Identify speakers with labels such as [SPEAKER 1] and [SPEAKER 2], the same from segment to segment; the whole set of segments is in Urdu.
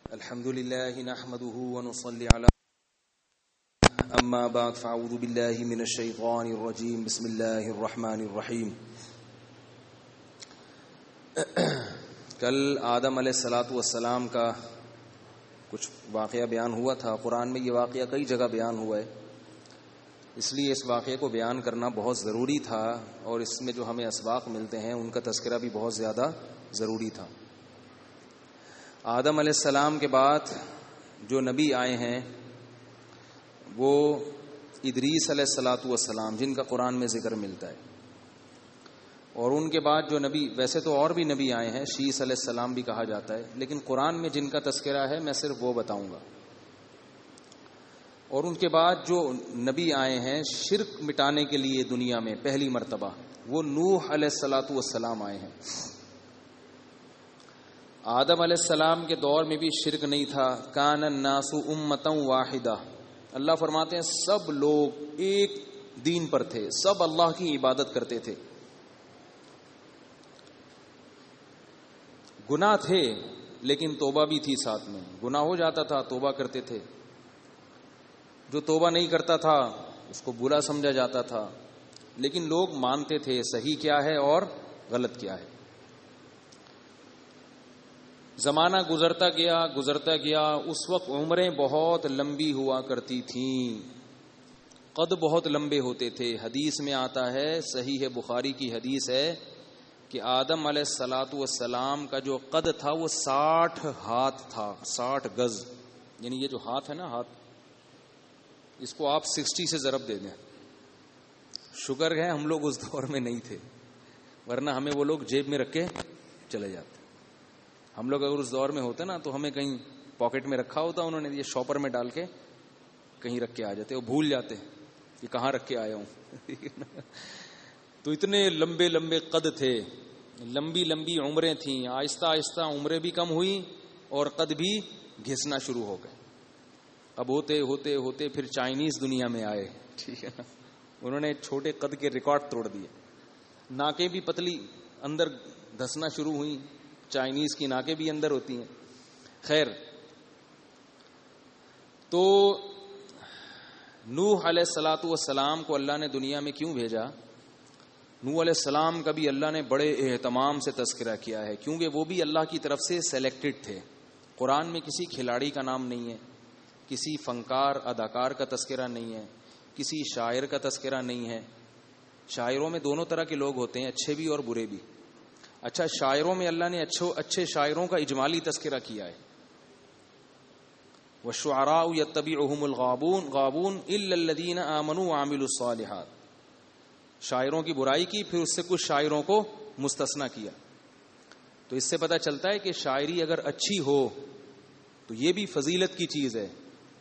[SPEAKER 1] الحمد لله نحمده ونصلي على اما بعد فاعوذ بالله من الشيطان الرجيم بسم الله الرحمن الرحیم. کل آدم علیہ الصلاۃ والسلام کا کچھ واقعہ بیان ہوا تھا. قرآن میں یہ واقعہ کئی جگہ بیان ہوا ہے، اس لیے اس واقعے کو بیان کرنا بہت ضروری تھا، اور اس میں جو ہمیں اسباق ملتے ہیں ان کا تذکرہ بھی بہت زیادہ ضروری تھا. آدم علیہ السلام کے بعد جو نبی آئے ہیں وہ ادریس علیہ الصلاۃ والسلام، جن کا قرآن میں ذکر ملتا ہے. اور ان کے بعد جو نبی، ویسے تو اور بھی نبی آئے ہیں، شیس علیہ السلام بھی کہا جاتا ہے، لیکن قرآن میں جن کا تذکرہ ہے میں صرف وہ بتاؤں گا. اور ان کے بعد جو نبی آئے ہیں شرک مٹانے کے لیے دنیا میں پہلی مرتبہ، وہ نوح علیہ الصلاۃ والسلام آئے ہیں. آدم علیہ السلام کے دور میں بھی شرک نہیں تھا. کان الناس امۃ واحدہ، اللہ فرماتے ہیں سب لوگ ایک دین پر تھے، سب اللہ کی عبادت کرتے تھے. گناہ تھے لیکن توبہ بھی تھی ساتھ میں. گناہ ہو جاتا تھا توبہ کرتے تھے، جو توبہ نہیں کرتا تھا اس کو برا سمجھا جاتا تھا، لیکن لوگ مانتے تھے صحیح کیا ہے اور غلط کیا ہے. زمانہ گزرتا گیا. اس وقت عمریں بہت لمبی ہوا کرتی تھیں، قد بہت لمبے ہوتے تھے. حدیث میں آتا ہے، صحیح بخاری کی حدیث ہے کہ آدم علیہ الصلاۃ والسلام کا جو قد تھا وہ 60 ہاتھ تھا، 60 گز. یعنی یہ جو ہاتھ ہے نا، ہاتھ، اس کو آپ 60 سے ضرب دے دیں. شکر ہے ہم لوگ اس دور میں نہیں تھے، ورنہ ہمیں وہ لوگ جیب میں رکھ کے چلے جاتے. ہم لوگ اگر اس دور میں ہوتے نا تو ہمیں کہیں پاکٹ میں رکھا ہوتا، انہوں نے یہ شاپر میں ڈال کے کہیں رکھ کے آ جاتے، وہ بھول جاتے کہ کہاں رکھ کے آیا ہوں. تو اتنے لمبے لمبے قد تھے، لمبی لمبی عمریں تھیں. آہستہ آہستہ عمریں بھی کم ہوئی اور قد بھی گھسنا شروع ہو گئے. اب ہوتے ہوتے ہوتے پھر چائنیز دنیا میں آئے، ٹھیک ہے نا، انہوں نے چھوٹے قد کے ریکارڈ توڑ دیے. ناکیں بھی پتلی اندر دھسنا شروع ہوئی، چائنیز کی ناکیں بھی اندر ہوتی ہیں. خیر، تو نوح علیہ الصلاۃ والسلام کو اللہ نے دنیا میں کیوں بھیجا؟ نوح علیہ السلام کا بھی اللہ نے بڑے اہتمام سے تذکرہ کیا ہے، کیونکہ وہ بھی اللہ کی طرف سے سلیکٹڈ تھے. قرآن میں کسی کھلاڑی کا نام نہیں ہے، کسی فنکار اداکار کا تذکرہ نہیں ہے، کسی شاعر کا تذکرہ نہیں ہے. شاعروں میں دونوں طرح کے لوگ ہوتے ہیں، اچھے بھی اور برے بھی. اچھا، شاعروں میں اللہ نے اچھے شاعروں کا اجمالی تذکرہ کیا ہے. وَالشُّعَرَاءُ يَتَّبِعُهُمُ الْغَاوُونَ إِلَّا الَّذِينَ آمَنُوا وَعَمِلُوا الصَّالِحَاتِ. شاعروں کی برائی کی، پھر اس سے کچھ شاعروں کو مستثنیٰ کیا. تو اس سے پتہ چلتا ہے کہ شاعری اگر اچھی ہو تو یہ بھی فضیلت کی چیز ہے،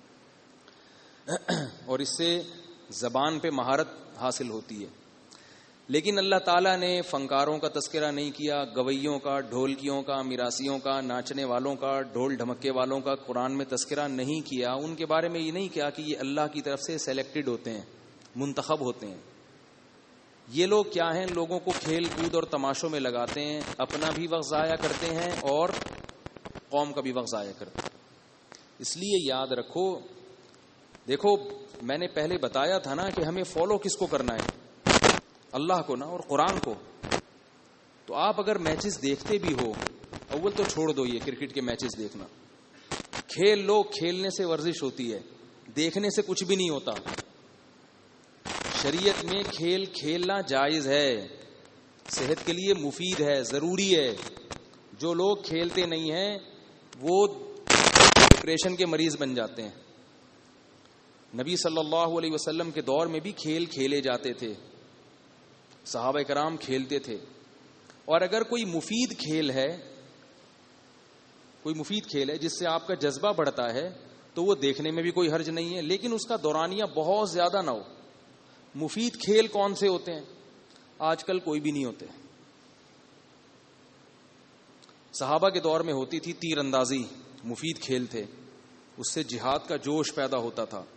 [SPEAKER 1] اور اس سے زبان پہ مہارت حاصل ہوتی ہے. لیکن اللہ تعالیٰ نے فنکاروں کا تذکرہ نہیں کیا، گویوں کا، ڈھولکیوں کا، میراسیوں کا، ناچنے والوں کا، ڈھول ڈھمکے والوں کا قرآن میں تذکرہ نہیں کیا. ان کے بارے میں یہ نہیں کیا کہ یہ اللہ کی طرف سے سلیکٹڈ ہوتے ہیں، منتخب ہوتے ہیں. یہ لوگ کیا ہیں؟ لوگوں کو کھیل کود اور تماشوں میں لگاتے ہیں، اپنا بھی وقت ضائع کرتے ہیں اور قوم کا بھی وقت ضائع کرتے ہیں. اس لیے یاد رکھو، دیکھو میں نے پہلے بتایا تھا نا کہ ہمیں فالو کس کو کرنا ہے؟ اللہ کو نا، اور قرآن کو. تو آپ اگر میچز دیکھتے بھی ہو، اول تو چھوڑ دو یہ کرکٹ کے میچز دیکھنا، کھیل لو. کھیلنے سے ورزش ہوتی ہے، دیکھنے سے کچھ بھی نہیں ہوتا. شریعت میں کھیل کھیلنا جائز ہے، صحت کے لیے مفید ہے، ضروری ہے. جو لوگ کھیلتے نہیں ہیں وہ ڈپریشن کے مریض بن جاتے ہیں. نبی صلی اللہ علیہ وسلم کے دور میں بھی کھیل کھیلے جاتے تھے، صحابہ کرام کھیلتے تھے. اور اگر کوئی مفید کھیل ہے جس سے آپ کا جذبہ بڑھتا ہے تو وہ دیکھنے میں بھی کوئی حرج نہیں ہے، لیکن اس کا دورانیہ بہت زیادہ نہ ہو. مفید کھیل کون سے ہوتے ہیں؟ آج کل کوئی بھی نہیں ہوتے. صحابہ کے دور میں ہوتی تھی تیر اندازی، مفید کھیل تھے، اس سے جہاد کا جوش پیدا ہوتا تھا.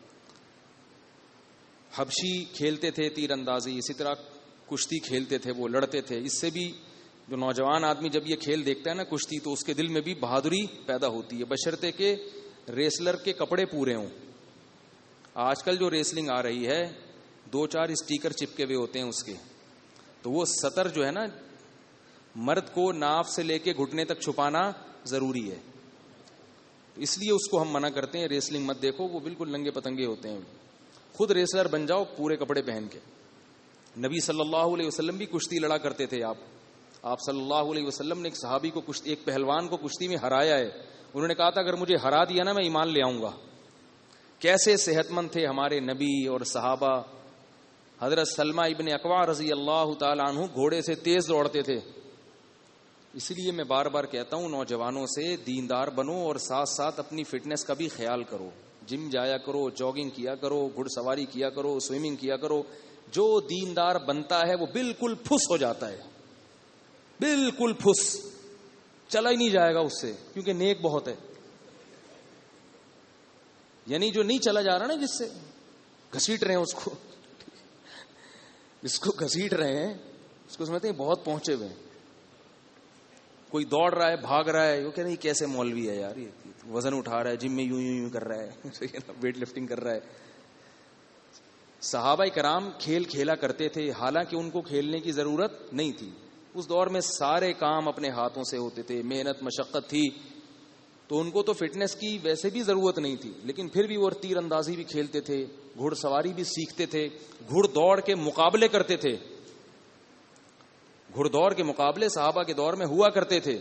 [SPEAKER 1] حبشی کھیلتے تھے تیر اندازی، اسی طرح کشتی کھیلتے تھے، وہ لڑتے تھے، اس سے بھی جو نوجوان آدمی جب یہ کھیل دیکھتا ہے نا کشتی، تو اس کے دل میں بھی بہادری پیدا ہوتی ہے، بشرطے کہ ریسلر کے کپڑے پورے ہوں. آج کل جو ریسلنگ آ رہی ہے 2-4 اسٹیکر چپکے ہوئے ہوتے ہیں اس کے، تو وہ سطر جو ہے نا مرد کو ناف سے لے کے گھٹنے تک چھپانا ضروری ہے. اس لیے اس کو ہم منع کرتے ہیں، ریسلنگ مت دیکھو، وہ بالکل ننگے پتنگے ہوتے ہیں. خود ریسلر بن جاؤ پورے کپڑے پہن کے. نبی صلی اللہ علیہ وسلم بھی کشتی لڑا کرتے تھے. آپ صلی اللہ علیہ وسلم نے ایک صحابی کو ایک پہلوان کو کشتی میں ہرایا ہے. انہوں نے کہا تھا اگر مجھے ہرا دیا نا میں ایمان لے آؤں گا. کیسے صحت مند تھے ہمارے نبی اور صحابہ. حضرت سلمہ ابن اکوع رضی اللہ تعالی عنہ گھوڑے سے تیز دوڑتے تھے. اس لیے میں بار بار کہتا ہوں نوجوانوں سے دیندار بنو اور ساتھ ساتھ اپنی فٹنس کا بھی خیال کرو. جم جایا کرو، جاگنگ کیا کرو، گھڑ سواری کیا کرو، سوئمنگ کیا کرو. جو دیندار بنتا ہے وہ بالکل پھس ہو جاتا ہے، بالکل پھس، چلا ہی نہیں جائے گا اس سے، کیونکہ نیک بہت ہے. یعنی جو نہیں چلا جا رہا نا، جس سے گھسیٹ رہے ہیں اس کو، جس کو گھسیٹ رہے ہیں اس کو سمجھتے ہیں بہت پہنچے ہوئے ہیں. کوئی دوڑ رہا ہے، بھاگ رہا ہے، وہ کہہ رہے ہیں کیسے مولوی ہے یار، یہ وزن اٹھا رہا ہے، جم میں یوں یوں یوں کر رہا ہے، ویٹ لفٹنگ کر رہا ہے. صحابہ کرام کھیل کھیلا کرتے تھے، حالانکہ ان کو کھیلنے کی ضرورت نہیں تھی. اس دور میں سارے کام اپنے ہاتھوں سے ہوتے تھے، محنت مشقت تھی، تو ان کو تو فٹنس کی ویسے بھی ضرورت نہیں تھی. لیکن پھر بھی وہ تیر اندازی بھی کھیلتے تھے، گھڑ سواری بھی سیکھتے تھے، گھڑ دوڑ کے مقابلے کرتے تھے. گھڑ دوڑ کے مقابلے صحابہ کے دور میں ہوا کرتے تھے.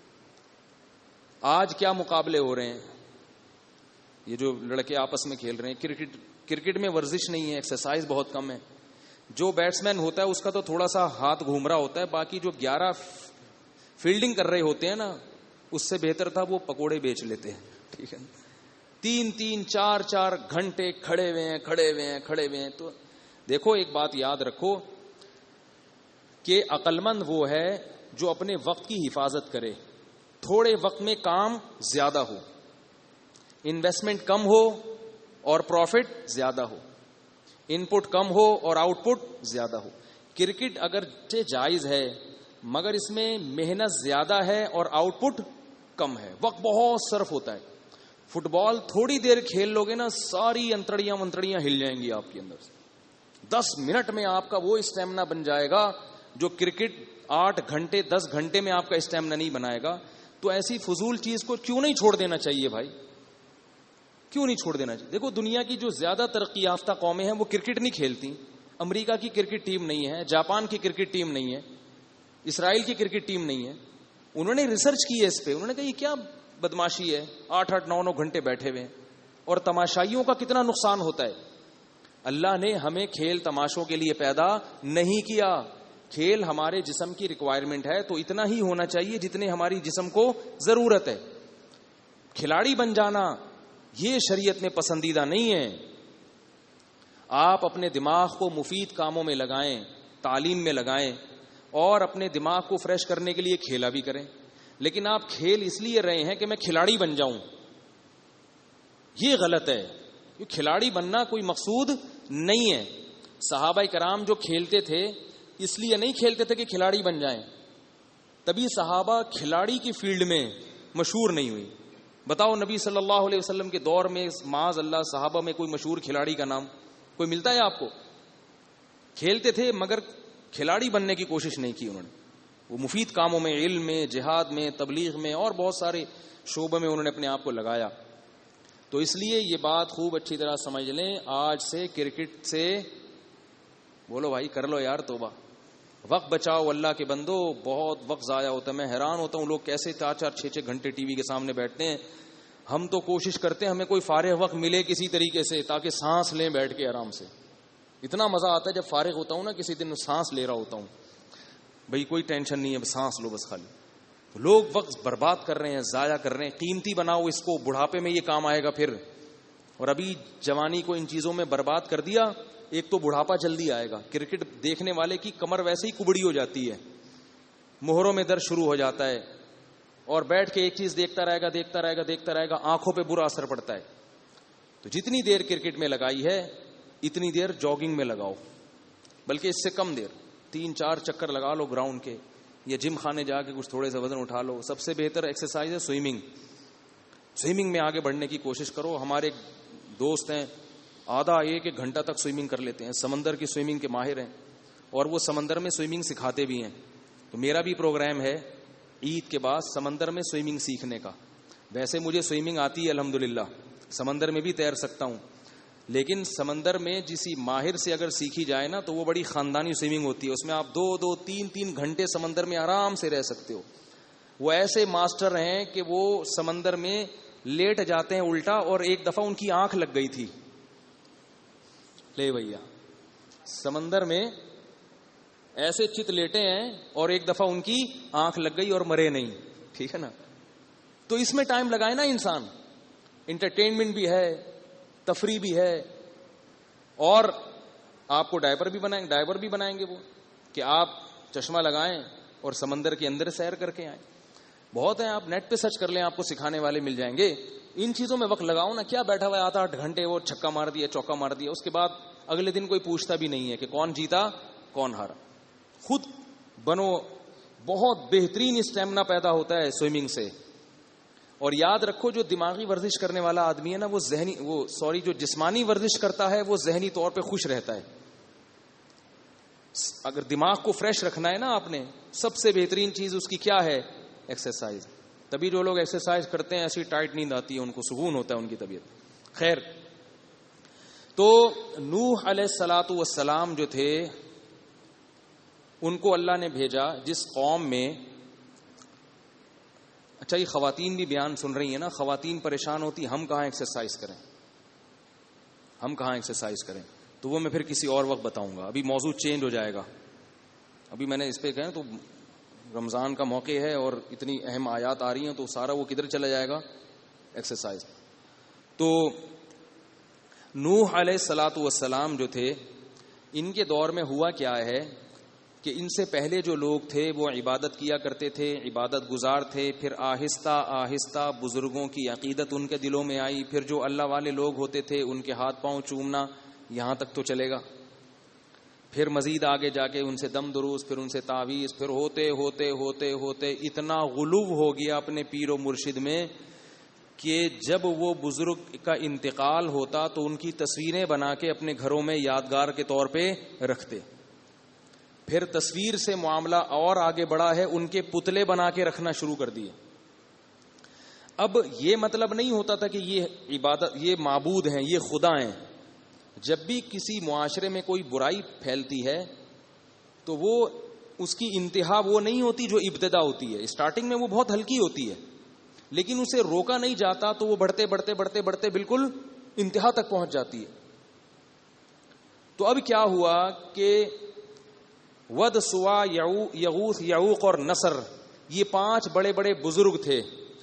[SPEAKER 1] آج کیا مقابلے ہو رہے ہیں؟ یہ جو لڑکے آپس میں کھیل رہے ہیں کرکٹ میں ورزش نہیں ہے، ایکسرسائز بہت کم ہے. جو بیٹسمین ہوتا ہے اس کا تو تھوڑا سا ہاتھ گھوم رہا ہوتا ہے، باقی جو 11 فیلڈنگ کر رہے ہوتے ہیں نا، اس سے بہتر تھا وہ پکوڑے بیچ لیتے ہیں. ٹھیک ہے، 3-3 4-4 گھنٹے کھڑے ہوئے ہیں. تو دیکھو ایک بات یاد رکھو کہ عقل مند وہ ہے جو اپنے وقت کی حفاظت کرے. تھوڑے وقت میں کام زیادہ ہو، انویسٹمنٹ کم ہو اور پروفٹ زیادہ ہو، ان پٹ کم ہو اور آؤٹ پٹ زیادہ ہو. کرکٹ اگر جائز ہے مگر اس میں محنت زیادہ ہے اور آؤٹ پٹ کم ہے، وقت بہت صرف ہوتا ہے. فٹ بال تھوڑی دیر کھیل لوگے نا، ساری انتڑیاں ہل جائیں گی آپ کے اندر سے. 10 منٹ میں آپ کا وہ اسٹیمنا بن جائے گا جو کرکٹ 8 گھنٹے 10 گھنٹے میں آپ کا اسٹیمنا نہیں بنائے گا. تو ایسی فضول چیز کو کیوں نہیں چھوڑ دینا چاہیے بھائی، کیوں نہیں چھوڑ دینا چاہیے؟ دیکھو دنیا کی جو زیادہ ترقی یافتہ قومیں ہیں وہ کرکٹ نہیں کھیلتی. امریکہ کی کرکٹ ٹیم نہیں ہے، جاپان کی کرکٹ ٹیم نہیں ہے، اسرائیل کی کرکٹ ٹیم نہیں ہے. انہوں نے ریسرچ کی ہے اس پہ، انہوں نے کہا یہ کیا بدماشی ہے، 8-8 9-9 گھنٹے بیٹھے ہوئے ہیں، اور تماشائیوں کا کتنا نقصان ہوتا ہے. اللہ نے ہمیں کھیل تماشوں کے لیے پیدا نہیں کیا. کھیل ہمارے جسم کی ریکوائرمنٹ ہے تو اتنا ہی ہونا چاہیے جتنے ہماری جسم کو ضرورت ہے. کھلاڑی بن جانا یہ شریعت میں پسندیدہ نہیں ہے. آپ اپنے دماغ کو مفید کاموں میں لگائیں، تعلیم میں لگائیں، اور اپنے دماغ کو فریش کرنے کے لیے کھیلا بھی کریں. لیکن آپ کھیل اس لیے رہے ہیں کہ میں کھلاڑی بن جاؤں، یہ غلط ہے. کھلاڑی بننا کوئی مقصود نہیں ہے. صحابہ کرام جو کھیلتے تھے اس لیے نہیں کھیلتے تھے کہ کھلاڑی بن جائیں، تبھی صحابہ کھلاڑی کی فیلڈ میں مشہور نہیں ہوئی. بتاؤ نبی صلی اللہ علیہ وسلم کے دور میں معاذ اللہ صحابہ میں کوئی مشہور کھلاڑی کا نام کوئی ملتا ہے آپ کو؟ کھیلتے تھے مگر کھلاڑی بننے کی کوشش نہیں کی انہوں نے. وہ مفید کاموں میں، علم میں، جہاد میں، تبلیغ میں اور بہت سارے شعبوں میں انہوں نے اپنے آپ کو لگایا. تو اس لیے یہ بات خوب اچھی طرح سمجھ لیں، آج سے کرکٹ سے بولو بھائی کر لو یار توبہ. وقت بچاؤ اللہ کے بندو، بہت وقت ضائع ہوتا ہے. میں حیران ہوتا ہوں لوگ کیسے 4-4 6-6 گھنٹے ٹی وی کے سامنے بیٹھتے ہیں. ہم تو کوشش کرتے ہیں ہمیں کوئی فارغ وقت ملے کسی طریقے سے تاکہ سانس لیں بیٹھ کے آرام سے. اتنا مزہ آتا ہے جب فارغ ہوتا ہوں نا، کسی دن سانس لے رہا ہوتا ہوں، بھئی کوئی ٹینشن نہیں ہے، سانس لو بس خالی. لوگ وقت برباد کر رہے ہیں، ضائع کر رہے ہیں. قیمتی بناؤ اس کو، بڑھاپے میں یہ کام آئے گا پھر. اور ابھی جوانی کو ان چیزوں میں برباد کر دیا، ایک تو بڑھاپا جلدی آئے گا. کرکٹ دیکھنے والے کی کمر ویسے ہی کبڑی ہو جاتی ہے، مہروں میں درد شروع ہو جاتا ہے، اور بیٹھ کے ایک چیز دیکھتا رہے گا، آنکھوں پہ برا اثر پڑتا ہے. تو جتنی دیر کرکٹ میں لگائی ہے اتنی دیر جاگنگ میں لگاؤ، بلکہ اس سے کم دیر 3-4 چکر لگا لو گراؤنڈ کے. یا جم خانے جا کے کچھ تھوڑے سے وزن اٹھا لو. سب سے بہتر ایکسرسائز ہے سوئمنگ. سوئمنگ میں آگے بڑھنے کی کوشش کرو. ہمارے دوست ہیں آدھا 1 گھنٹہ تک سوئمنگ کر لیتے ہیں, سمندر کی سوئمنگ کے ماہر ہیں, اور وہ سمندر میں سوئمنگ سکھاتے بھی ہیں. تو میرا بھی پروگرام ہے عید کے بعد سمندر میں سوئمنگ سیکھنے کا. ویسے مجھے سوئمنگ آتی ہے الحمدللہ, سمندر میں بھی تیر سکتا ہوں, لیکن سمندر میں کسی ماہر سے اگر سیکھی جائے نا تو وہ بڑی خاندانی سوئمنگ ہوتی ہے. اس میں آپ 2-2, 3-3 گھنٹے سمندر میں آرام سے رہ سکتے ہو. وہ ایسے ماسٹر ہیں کہ وہ سمندر میں لیٹ جاتے ہیں الٹا, اور ایک دفعہ ان کی آنکھ لگ گئی تھی. لے بھیا, سمندر میں ایسے چت لیٹے ہیں اور ایک دفعہ ان کی آنکھ لگ گئی اور مرے نہیں. ٹھیک ہے نا. تو اس میں ٹائم لگائے نا انسان, انٹرٹینمنٹ بھی ہے, تفریح بھی ہے, اور آپ کو ڈائیور بھی بنائیں گے وہ کہ آپ چشمہ لگائیں اور سمندر کے اندر سیر کر کے آئیں. بہت ہیں, آپ نیٹ پہ سرچ کر لیں, آپ کو سکھانے والے مل جائیں گے. ان چیزوں میں وقت لگاؤ نا. کیا بیٹھا ہوا ہے 8-8 گھنٹے وہ چھکا مار دیا, چوکا مار دیا, اس کے بعد اگلے دن کوئی پوچھتا بھی نہیں ہے کہ کون جیتا کون ہارا. خود بنو. بہت بہترین اسٹیمنا پیدا ہوتا ہے سوئمنگ سے. اور یاد رکھو جو دماغی ورزش کرنے والا آدمی ہے نا, وہ جو جسمانی ورزش کرتا ہے وہ ذہنی طور پہ خوش رہتا ہے. اگر دماغ کو فریش رکھنا ہے نا آپ نے, سب سے بہترین چیز اس کی کیا ہے؟ ایکسرسائز. تبھی جو لوگ ایکسرسائز کرتے ہیں ایسی ٹائٹ نیند آتی ہے ان کو, سکون ہوتا ہے ان کی طبیعت. خیر, تو نوح علیہ الصلوۃ والسلام جو تھے ان کو اللہ نے بھیجا جس قوم میں. اچھا, یہ خواتین بھی بیان سن رہی ہیں نا, خواتین پریشان ہوتی, ہم کہاں ایکسرسائز کریں. تو وہ میں پھر کسی اور وقت بتاؤں گا. ابھی موضوع چینج ہو جائے گا. ابھی میں نے اس پہ کہا تو رمضان کا موقع ہے اور اتنی اہم آیات آ رہی ہیں, تو سارا وہ کدھر چلا جائے گا؟ ایکسرسائز. تو نوح علیہ الصلوۃ والسلام جو تھے, ان کے دور میں ہوا کیا ہے کہ ان سے پہلے جو لوگ تھے وہ عبادت کیا کرتے تھے, عبادت گزار تھے. پھر آہستہ آہستہ بزرگوں کی عقیدت ان کے دلوں میں آئی. پھر جو اللہ والے لوگ ہوتے تھے ان کے ہاتھ پاؤں چومنا, یہاں تک تو چلے گا. پھر مزید آگے جا کے ان سے دم دروس, پھر ان سے تعویذ, پھر ہوتے ہوتے ہوتے ہوتے اتنا غلو ہو گیا اپنے پیر و مرشد میں کہ جب وہ بزرگ کا انتقال ہوتا تو ان کی تصویریں بنا کے اپنے گھروں میں یادگار کے طور پہ رکھتے. پھر تصویر سے معاملہ اور آگے بڑھا ہے, ان کے پتلے بنا کے رکھنا شروع کر دیے. اب یہ مطلب نہیں ہوتا تھا کہ یہ عبادت, یہ معبود ہیں, یہ خدا ہیں. جب بھی کسی معاشرے میں کوئی برائی پھیلتی ہے تو وہ اس کی انتہا وہ نہیں ہوتی جو ابتدا ہوتی ہے. اسٹارٹنگ میں وہ بہت ہلکی ہوتی ہے, لیکن اسے روکا نہیں جاتا تو وہ بڑھتے بڑھتے بڑھتے بڑھتے بالکل انتہا تک پہنچ جاتی ہے. تو اب کیا ہوا کہ ود, سوا, یغوث, یعوق اور نصر, یہ 5 بڑے بڑے بزرگ تھے.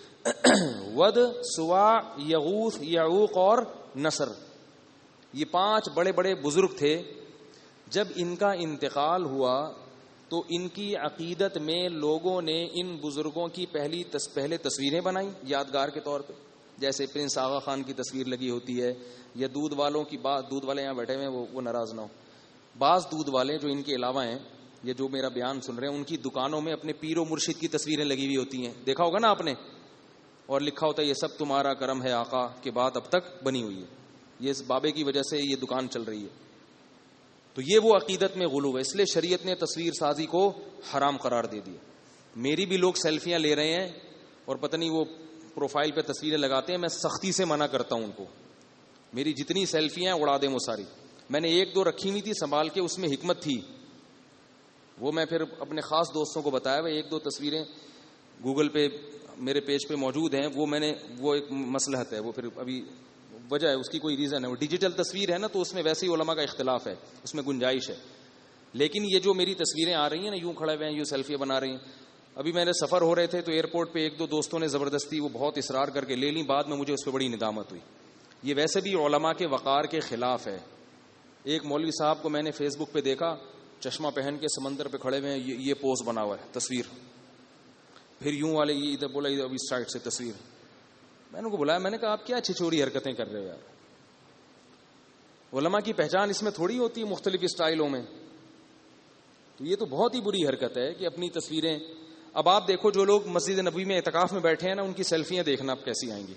[SPEAKER 1] ود, سوا, یغوث, یعوق اور نصر, یہ 5 بڑے بڑے بزرگ تھے. جب ان کا انتقال ہوا تو ان کی عقیدت میں لوگوں نے ان بزرگوں کی پہلے تصویریں بنائیں یادگار کے طور پہ, جیسے پرنس آغا خان کی تصویر لگی ہوتی ہے, یا دودھ والوں کی بات, دودھ والے یہاں بیٹھے ہوئے وہ ناراض نہ ہو. بعض دودھ والے جو ان کے علاوہ ہیں, یہ جو میرا بیان سن رہے ہیں, ان کی دکانوں میں اپنے پیر و مرشد کی تصویریں لگی ہوئی ہوتی ہیں, دیکھا ہوگا نا آپ نے, اور لکھا ہوتا ہے یہ سب تمہارا کرم ہے آقا, کے بعد اب تک بنی ہوئی ہے, یہ اس بابے کی وجہ سے یہ دکان چل رہی ہے. تو یہ وہ عقیدت میں غلو ہے, اس لیے شریعت نے تصویر سازی کو حرام قرار دے دیا. میری بھی لوگ سیلفیاں لے رہے ہیں اور پتہ نہیں وہ پروفائل پہ تصویریں لگاتے ہیں, میں سختی سے منع کرتا ہوں ان کو. میری جتنی سیلفیاں اڑا دیں وہ ساری. میں نے 1-2 رکھی ہوئی تھی سنبھال کے, اس میں حکمت تھی, وہ میں پھر اپنے خاص دوستوں کو بتایا. وہ 1-2 تصویریں گوگل پہ میرے پیج پہ موجود ہیں, وہ ایک مصلحت ہے, وہ پھر ابھی وجہ ہے, اس کی کوئی ریزن ہے. وہ ڈیجیٹل تصویر ہے نا, تو اس میں ویسے ہی علماء کا اختلاف ہے, اس میں گنجائش ہے. لیکن یہ جو میری تصویریں آ رہی ہیں نا, یوں کھڑے ہوئے ہیں, یوں سیلفیاں بنا رہی ہیں. ابھی میرے سفر ہو رہے تھے تو ایئرپورٹ پہ 1-2 دوستوں نے زبردستی وہ بہت اصرار کر کے لے لی, بعد میں مجھے اس پہ بڑی ندامت ہوئی. یہ ویسے بھی علماء کے وقار کے خلاف ہے. ایک مولوی صاحب کو میں نے فیس بک پہ دیکھا, چشمہ پہن کے سمندر پہ کھڑے ہوئے ہیں, یہ پوز بنا ہوا ہے تصویر, پھر یوں والے یہ ادھر بولا, ادھر اس سائڈ سے تصویر. میں نے کو بلایا, میں نے کہا آپ کیا چھچوری حرکتیں کر رہے ہو یار, علماء کی پہچان اس میں تھوڑی ہوتی ہے مختلف اسٹائلوں میں. تو یہ تو بہت ہی بری حرکت ہے کہ اپنی تصویریں. اب آپ دیکھو جو لوگ مسجد نبوی میں اعتکاف میں بیٹھے ہیں نا، ان کی سیلفیاں دیکھنا اب کیسی آئیں گی.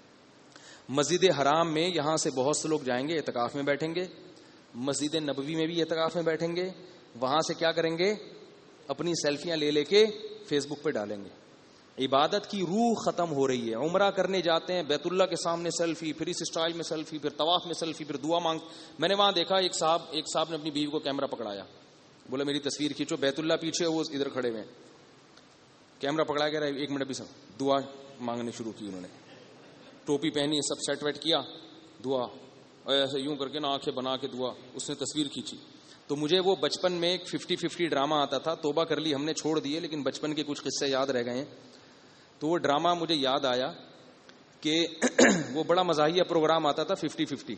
[SPEAKER 1] مسجد حرام میں یہاں سے بہت سے لوگ جائیں گے، اعتکاف میں بیٹھیں گے. مسجد نبوی میں بھی اعتکاف میں بیٹھیں گے. وہاں سے کیا کریں گے؟ اپنی سیلفیاں لے کے فیس بک پہ ڈالیں گے. عبادت کی روح ختم ہو رہی ہے. عمرہ کرنے جاتے ہیں، بیت اللہ کے سامنے سیلفی، پھر اس اسٹائل میں سیلفی، پھر طواف میں سیلفی، پھر دعا مانگ. میں نے وہاں دیکھا ایک صاحب نے اپنی بیوی کو کیمرہ پکڑایا، بولا میری تصویر کھینچو. بیت اللہ پیچھے، وہ ادھر کھڑے ہوئے ہیں. کیمرہ پکڑا کے رہا، 1 منٹ بھی سب دعا مانگنے شروع کی. انہوں نے ٹوپی پہنی، سب سیٹ ویٹ کیا، دعا ایسے یوں کر کے نا آنکھیں بنا کے دعا. اس نے تصویر کھینچی. تو مجھے وہ بچپن میں ایک 50-50 ڈرامہ آتا تھا، توبہ کر لی ہم نے، چھوڑ دیے، لیکن بچپن کے کچھ قصے یاد رہ گئے ہیں. تو وہ ڈرامہ مجھے یاد آیا کہ وہ بڑا مزاحیہ پروگرام آتا تھا 50-50.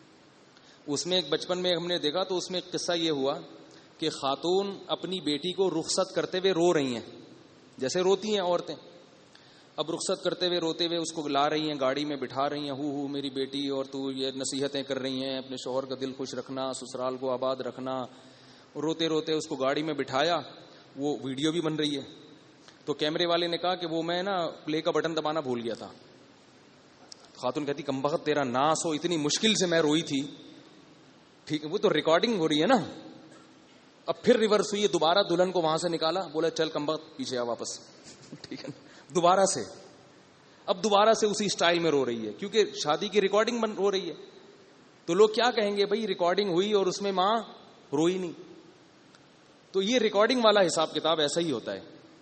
[SPEAKER 1] اس میں ایک بچپن میں ہم نے دیکھا، تو اس میں ایک قصہ یہ ہوا کہ خاتون اپنی بیٹی کو رخصت کرتے ہوئے رو رہی ہیں، جیسے روتی ہیں عورتیں. اب رخصت کرتے ہوئے روتے ہوئے اس کو لا رہی ہیں، گاڑی میں بٹھا رہی ہیں، ہو میری بیٹی، اور تو یہ نصیحتیں کر رہی ہیں اپنے شوہر کا دل خوش رکھنا، سسرال کو آباد رکھنا. روتے روتے اس کو گاڑی میں بٹھایا. وہ ویڈیو بھی بن رہی ہے. تو کیمرے والے نے کہا کہ وہ میں نا پلے کا بٹن دبانا بھول گیا تھا. خاتون کہتی کمبخت تیرا ناس ہو، اتنی مشکل سے میں روئی تھی. ٹھیک ہے، وہ تو ریکارڈنگ ہو رہی ہے نا. اب پھر ریورس ہوئی، دوبارہ دلہن کو وہاں سے نکالا، بولا چل کمبخت پیچھے آ واپس. ٹھیک ہے، دوبارہ سے. اب دوبارہ سے اسی سٹائل میں رو رہی ہے، کیونکہ شادی کی ریکارڈنگ ہو رہی ہے. تو لوگ کیا کہیں گے؟ بھائی ریکارڈنگ ہوئی اور اس میں ماں روئی نہیں. تو یہ ریکارڈنگ والا حساب کتاب ایسا ہی ہوتا ہے.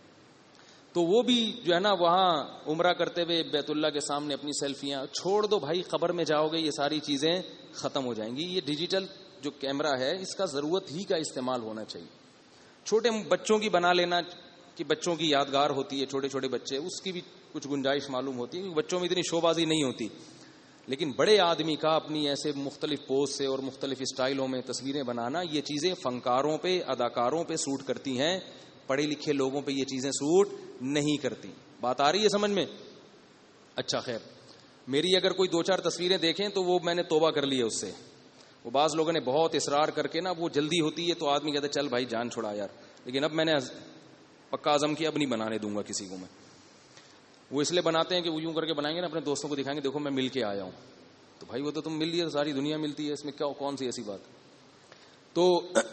[SPEAKER 1] تو وہ بھی جو ہے نا وہاں عمرہ کرتے ہوئے بیت اللہ کے سامنے اپنی سیلفیاں. چھوڑ دو بھائی، قبر میں جاؤ گے یہ ساری چیزیں ختم ہو جائیں گی. یہ ڈیجیٹل جو کیمرہ ہے اس کا ضرورت ہی کا استعمال ہونا چاہیے. چھوٹے بچوں کی بنا لینا کہ بچوں کی یادگار ہوتی ہے، چھوٹے چھوٹے بچے، اس کی بھی کچھ گنجائش معلوم ہوتی ہے. بچوں میں اتنی شو بازی نہیں ہوتی، لیکن بڑے آدمی کا اپنی ایسے مختلف پوز سے اور مختلف اسٹائلوں میں تصویریں بنانا، یہ چیزیں فنکاروں پہ، اداکاروں پہ سوٹ کرتی ہیں. پڑھے لکھے لوگوں پہ یہ چیزیں سوٹ نہیں کرتی. بات آ رہی ہے سمجھ میں؟ اچھا خیر، میری اگر کوئی 2-4 تصویریں دیکھیں تو وہ میں نے توبہ کر لی ہے اس سے. وہ بعض لوگوں نے بہت اصرار کر کے نا، وہ جلدی ہوتی ہے تو آدمی کہتا ہے چل بھائی جان چھوڑا یار. لیکن اب میں نے پکا عزم کیا، اب نہیں بنانے دوں گا کسی کو میں. وہ اس لیے بناتے ہیں کہ وہ یوں کر کے بنائیں گے نا، اپنے دوستوں کو دکھائیں گے دیکھو میں مل کے آیا ہوں. تو بھائی وہ تو تم مل لیے، ساری دنیا ملتی ہے، اس میں کیا کون سی ایسی بات. تو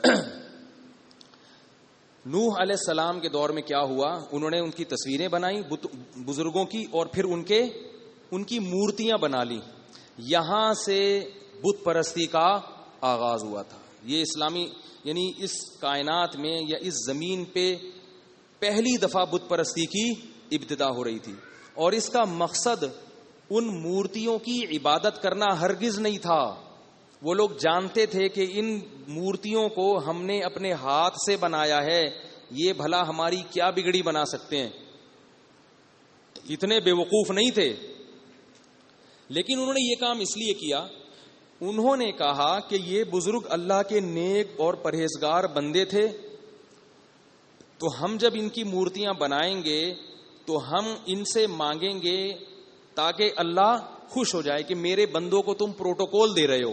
[SPEAKER 1] نوح علیہ السلام کے دور میں کیا ہوا؟ انہوں نے ان کی تصویریں بنائی بزرگوں کی، اور پھر ان کی مورتیاں بنا لی. یہاں سے بت پرستی کا آغاز ہوا تھا. یہ اسلامی یعنی اس کائنات میں یا اس زمین پہ پہلی دفعہ بت پرستی کی ابتدا ہو رہی تھی. اور اس کا مقصد ان مورتیوں کی عبادت کرنا ہرگز نہیں تھا. وہ لوگ جانتے تھے کہ ان مورتیوں کو ہم نے اپنے ہاتھ سے بنایا ہے، یہ بھلا ہماری کیا بگڑی بنا سکتے ہیں. اتنے بے وقوف نہیں تھے. لیکن انہوں نے یہ کام اس لیے کیا، انہوں نے کہا کہ یہ بزرگ اللہ کے نیک اور پرہیزگار بندے تھے، تو ہم جب ان کی مورتیاں بنائیں گے تو ہم ان سے مانگیں گے تاکہ اللہ خوش ہو جائے کہ میرے بندوں کو تم پروٹوکول دے رہے ہو.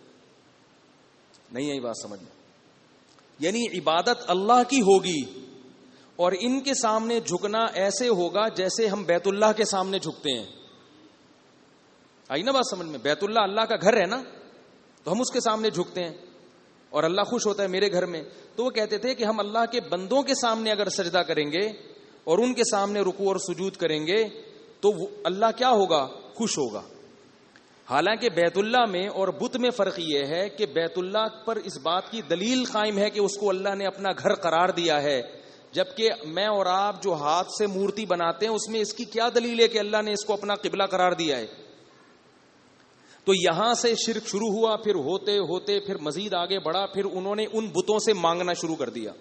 [SPEAKER 1] نہیں آئی بات سمجھ میں؟ یعنی عبادت اللہ کی ہوگی اور ان کے سامنے جھکنا ایسے ہوگا جیسے ہم بیت اللہ کے سامنے جھکتے ہیں. آئی نا بات سمجھ میں؟ بیت اللہ اللہ کا گھر ہے نا، تو ہم اس کے سامنے جھکتے ہیں اور اللہ خوش ہوتا ہے میرے گھر میں. تو وہ کہتے تھے کہ ہم اللہ کے بندوں کے سامنے اگر سجدہ کریں گے اور ان کے سامنے رکوع اور سجود کریں گے تو اللہ کیا ہوگا؟ خوش ہوگا. حالانکہ بیت اللہ میں اور بت میں فرق یہ ہے کہ بیت اللہ پر اس بات کی دلیل قائم ہے کہ اس کو اللہ نے اپنا گھر قرار دیا ہے، جبکہ میں اور آپ جو ہاتھ سے مورتی بناتے ہیں اس میں اس کی کیا دلیل ہے کہ اللہ نے اس کو اپنا قبلہ قرار دیا ہے. تو یہاں سے شرک شروع ہوا، پھر ہوتے ہوتے پھر مزید آگے بڑھا، پھر انہوں نے ان بتوں سے مانگنا شروع کر دیا.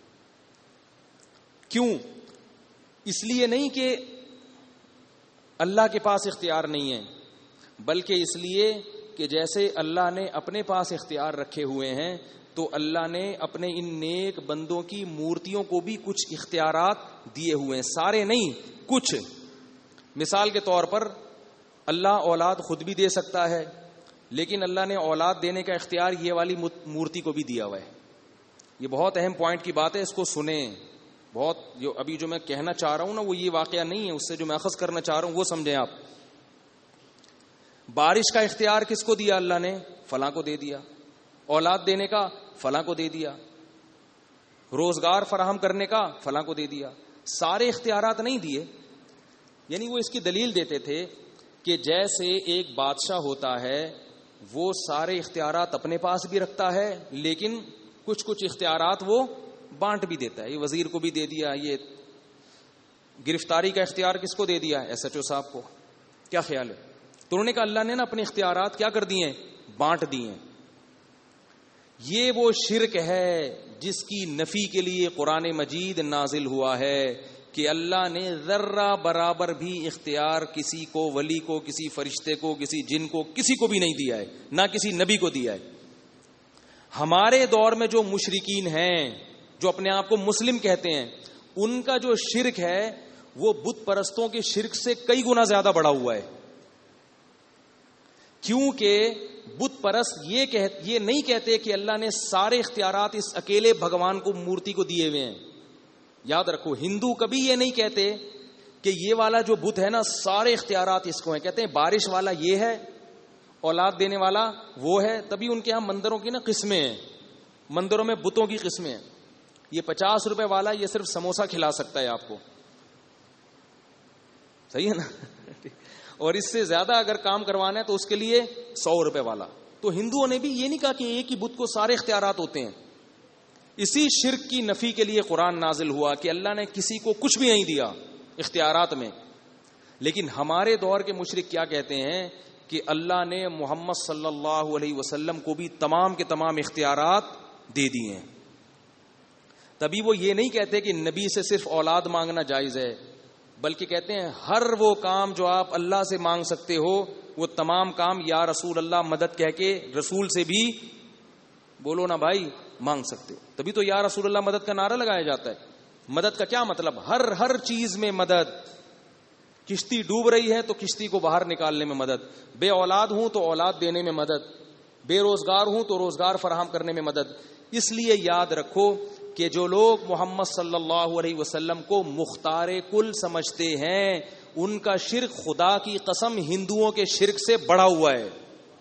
[SPEAKER 1] کیوں؟ اس لیے نہیں کہ اللہ کے پاس اختیار نہیں ہے، بلکہ اس لیے کہ جیسے اللہ نے اپنے پاس اختیار رکھے ہوئے ہیں تو اللہ نے اپنے ان نیک بندوں کی مورتیوں کو بھی کچھ اختیارات دیے ہوئے ہیں. سارے نہیں، کچھ. مثال کے طور پر اللہ اولاد خود بھی دے سکتا ہے، لیکن اللہ نے اولاد دینے کا اختیار یہ والی مورتی کو بھی دیا ہوا ہے. یہ بہت اہم پوائنٹ کی بات ہے, اس کو سنیں. بہت ابھی جو میں کہنا چاہ رہا ہوں نا وہ یہ واقعہ نہیں ہے, اس سے جو میں اخذ کرنا چاہ رہا ہوں وہ سمجھیں آپ. بارش کا اختیار کس کو دیا اللہ نے؟ فلاں کو دے دیا. اولاد دینے کا فلاں کو دے دیا. روزگار فراہم کرنے کا فلاں کو دے دیا. سارے اختیارات نہیں دیے. یعنی وہ اس کی دلیل دیتے تھے کہ جیسے ایک بادشاہ ہوتا ہے وہ سارے اختیارات اپنے پاس بھی رکھتا ہے لیکن کچھ کچھ اختیارات وہ بانٹ بھی دیتا ہے. یہ وزیر کو بھی دے دیا, یہ گرفتاری کا اختیار کس کو دے دیا؟ ایس ایچ او صاحب کو. کیا خیال ہے؟ تو انہوں نے کہا اللہ نے نا اپنے اختیارات کیا کر دیے؟ بانٹ دیے. یہ وہ شرک ہے جس کی نفی کے لیے قرآن مجید نازل ہوا ہے کہ اللہ نے ذرہ برابر بھی اختیار کسی کو, ولی کو, کسی فرشتے کو, کسی جن کو, کسی کو بھی نہیں دیا ہے, نہ کسی نبی کو دیا ہے. ہمارے دور میں جو مشرکین ہیں جو اپنے آپ کو مسلم کہتے ہیں, ان کا جو شرک ہے وہ بت پرستوں کے شرک سے کئی گنا زیادہ بڑا ہوا ہے. کیونکہ بت پرست یہ نہیں کہتے کہ اللہ نے سارے اختیارات اس اکیلے بھگوان کو, مورتی کو دیے ہوئے ہیں. یاد رکھو, ہندو کبھی یہ نہیں کہتے کہ یہ والا جو بت ہے نا سارے اختیارات اس کو ہیں. کہتے ہیں بارش والا یہ ہے, اولاد دینے والا وہ ہے. تبھی ان کے ہاں مندروں کی نا قسمیں ہیں, مندروں میں بتوں کی قسمیں ہیں. یہ 50 روپے والا یہ صرف سموسا کھلا سکتا ہے آپ کو, صحیح ہے نا. اور اس سے زیادہ اگر کام کروانا ہے تو اس کے لیے 100 روپے والا. تو ہندوؤں نے بھی یہ نہیں کہا کہ ایک ہی بت کو سارے اختیارات ہوتے ہیں. اسی شرک کی نفی کے لیے قرآن نازل ہوا کہ اللہ نے کسی کو کچھ بھی نہیں دیا اختیارات میں. لیکن ہمارے دور کے مشرک کیا کہتے ہیں کہ اللہ نے محمد صلی اللہ علیہ وسلم کو بھی تمام کے تمام اختیارات دے دیے ہیں. تبھی وہ یہ نہیں کہتے کہ نبی سے صرف اولاد مانگنا جائز ہے, بلکہ کہتے ہیں ہر وہ کام جو آپ اللہ سے مانگ سکتے ہو وہ تمام کام یا رسول اللہ مدد کہہ کے رسول سے بھی بولو نا بھائی مانگ سکتے ہو. تبھی تو یا رسول اللہ مدد کا نعرہ لگایا جاتا ہے. مدد کا کیا مطلب؟ ہر چیز میں مدد. کشتی ڈوب رہی ہے تو کشتی کو باہر نکالنے میں مدد, بے اولاد ہوں تو اولاد دینے میں مدد, بے روزگار ہوں تو روزگار فراہم کرنے میں مدد. اس لیے یاد رکھو کہ جو لوگ محمد صلی اللہ علیہ وسلم کو مختار کل سمجھتے ہیں ان کا شرک خدا کی قسم ہندوؤں کے شرک سے بڑا ہوا ہے.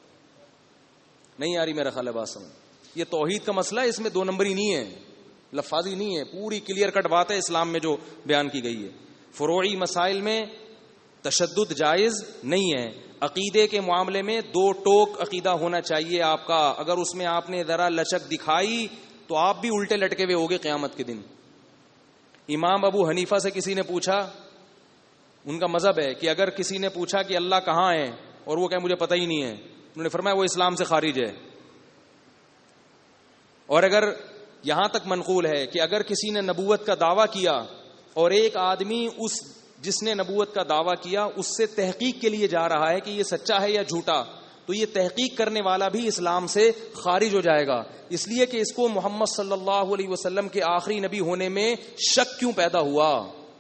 [SPEAKER 1] نہیں آ رہی میرا خیال ہے بات سمجھ. یہ توحید کا مسئلہ ہے, اس میں 2 نمبری نہیں ہے, لفاظی نہیں ہے, پوری کلیئر کٹ بات ہے اسلام میں جو بیان کی گئی ہے. فروعی مسائل میں تشدد جائز نہیں ہے. عقیدے کے معاملے میں 2 ٹوک عقیدہ ہونا چاہیے آپ کا. اگر اس میں آپ نے ذرا لچک دکھائی تو آپ بھی الٹے لٹکے ہوئے ہوگے قیامت کے دن. امام ابو حنیفہ سے کسی نے پوچھا, ان کا مذہب ہے کہ اگر کسی نے پوچھا کہ اللہ کہاں ہے اور وہ کہے مجھے پتہ ہی نہیں ہے, انہوں نے فرمایا وہ اسلام سے خارج ہے. اور اگر یہاں تک منقول ہے کہ اگر کسی نے نبوت کا دعویٰ کیا اور ایک آدمی اس جس نے نبوت کا دعویٰ کیا اس سے تحقیق کے لیے جا رہا ہے کہ یہ سچا ہے یا جھوٹا, تو یہ تحقیق کرنے والا بھی اسلام سے خارج ہو جائے گا. اس لیے کہ اس کو محمد صلی اللہ علیہ وسلم کے آخری نبی ہونے میں شک کیوں پیدا ہوا.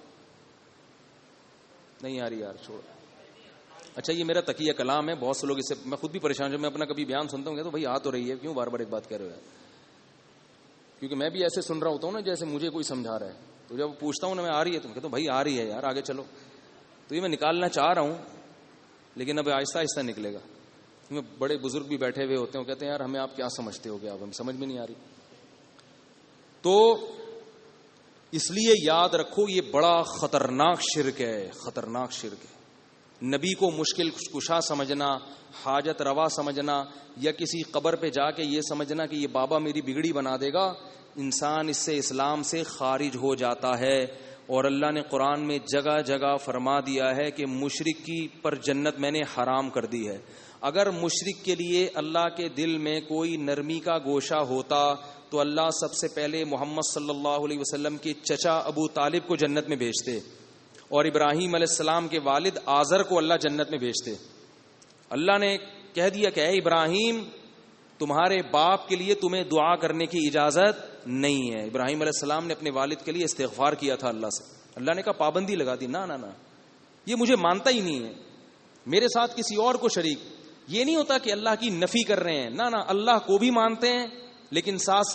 [SPEAKER 1] نہیں آ رہی یار, چھوڑ. اچھا یہ میرا تقیہ کلام ہے, بہت سے لوگ اس سے, میں خود بھی پریشان ہوں, میں اپنا کبھی بیان سنتا ہوں تو بھائی آ تو رہی ہے, کیوں بار بار ایک بات کہہ رہے ہو؟ کیونکہ میں بھی ایسے سن رہا ہوتا ہوں نا جیسے مجھے کوئی سمجھا رہا ہے, تو جب پوچھتا ہوں نا میں آ رہی ہے تو کہتا ہوں بھائی آ رہی ہے یار, آگے چلو. تو یہ میں نکالنا چاہ رہا ہوں لیکن اب آہستہ آہستہ نکلے گا. بڑے بزرگ بھی بیٹھے ہوئے ہوتے ہیں, وہ کہتے ہیں یار ہمیں آپ کیا سمجھتے ہو گے, اب ہم سمجھ میں نہیں آ رہی. تو اس لیے یاد رکھو یہ بڑا خطرناک شرک ہے, خطرناک شرک ہے. نبی کو مشکل کشا سمجھنا, حاجت روا سمجھنا, یا کسی قبر پہ جا کے یہ سمجھنا کہ یہ بابا میری بگڑی بنا دے گا, انسان اس سے اسلام سے خارج ہو جاتا ہے. اور اللہ نے قرآن میں جگہ جگہ فرما دیا ہے کہ مشرک کی پر جنت میں نے حرام کر دی ہے. اگر مشرک کے لیے اللہ کے دل میں کوئی نرمی کا گوشہ ہوتا تو اللہ سب سے پہلے محمد صلی اللہ علیہ وسلم کے چچا ابو طالب کو جنت میں بھیجتے, اور ابراہیم علیہ السلام کے والد آزر کو اللہ جنت میں بھیجتے. اللہ نے کہہ دیا کہ اے ابراہیم تمہارے باپ کے لیے تمہیں دعا کرنے کی اجازت نہیں ہے. ابراہیم علیہ السلام نے اپنے والد کے لیے استغفار کیا تھا اللہ سے. اللہ نے کہا پابندی لگا دی, نہ یہ مجھے مانتا ہی نہیں ہے, میرے ساتھ کسی اور کو شریک. یہ نہیں ہوتا کہ اللہ کی نفی کر رہے ہیں, نہ اللہ کو بھی مانتے ہیں لیکن ساتھ ساتھ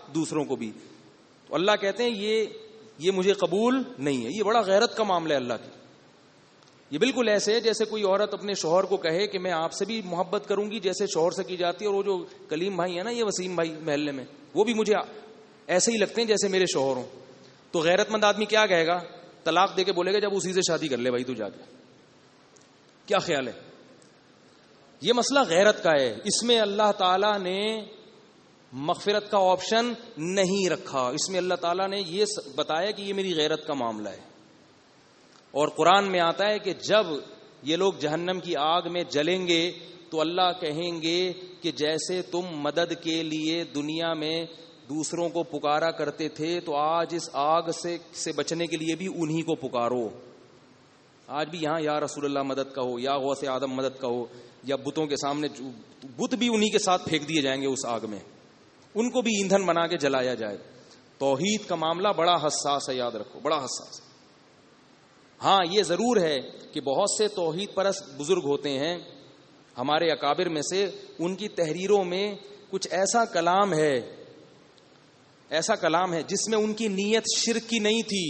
[SPEAKER 1] دوسروں کو بھی. تو اللہ کہتے ہیں یہ مجھے قبول نہیں ہے. یہ بڑا غیرت کا معاملہ ہے اللہ کی. یہ بالکل ایسے ہے جیسے کوئی عورت اپنے شوہر کو کہے کہ میں آپ سے بھی محبت کروں گی جیسے شوہر سے کی جاتی ہے, اور وہ جو کلیم بھائی ہے نا, یہ وسیم بھائی محلے میں, وہ بھی مجھے ایسے ہی لگتے ہیں جیسے میرے شوہر ہوں. تو غیرت مند آدمی کیا کہے گا؟ طلاق دے کے بولے گا جب اسی سے شادی کر لے بھائی تو جا کے. کیا خیال ہے؟ یہ مسئلہ غیرت کا ہے. اس میں اللہ تعالیٰ نے مغفرت کا آپشن نہیں رکھا. اس میں اللہ تعالیٰ نے یہ بتایا کہ یہ میری غیرت کا معاملہ ہے. اور قرآن میں آتا ہے کہ جب یہ لوگ جہنم کی آگ میں جلیں گے تو اللہ کہیں گے کہ جیسے تم مدد کے لیے دنیا میں دوسروں کو پکارا کرتے تھے تو آج اس آگ سے بچنے کے لیے بھی انہی کو پکارو. آج بھی یہاں یا رسول اللہ مدد کا ہو, یا غوث آدم مدد کا ہو, یا بتوں کے سامنے بت بھی انہی کے ساتھ پھینک دیے جائیں گے اس آگ میں, ان کو بھی ایندھن بنا کے جلایا جائے. توحید کا معاملہ بڑا حساس ہے, یاد رکھو, بڑا حساس. ہاں یہ ضرور ہے کہ بہت سے توحید پرست بزرگ ہوتے ہیں ہمارے اکابر میں سے, ان کی تحریروں میں کچھ ایسا کلام ہے جس میں ان کی نیت شرک کی نہیں تھی,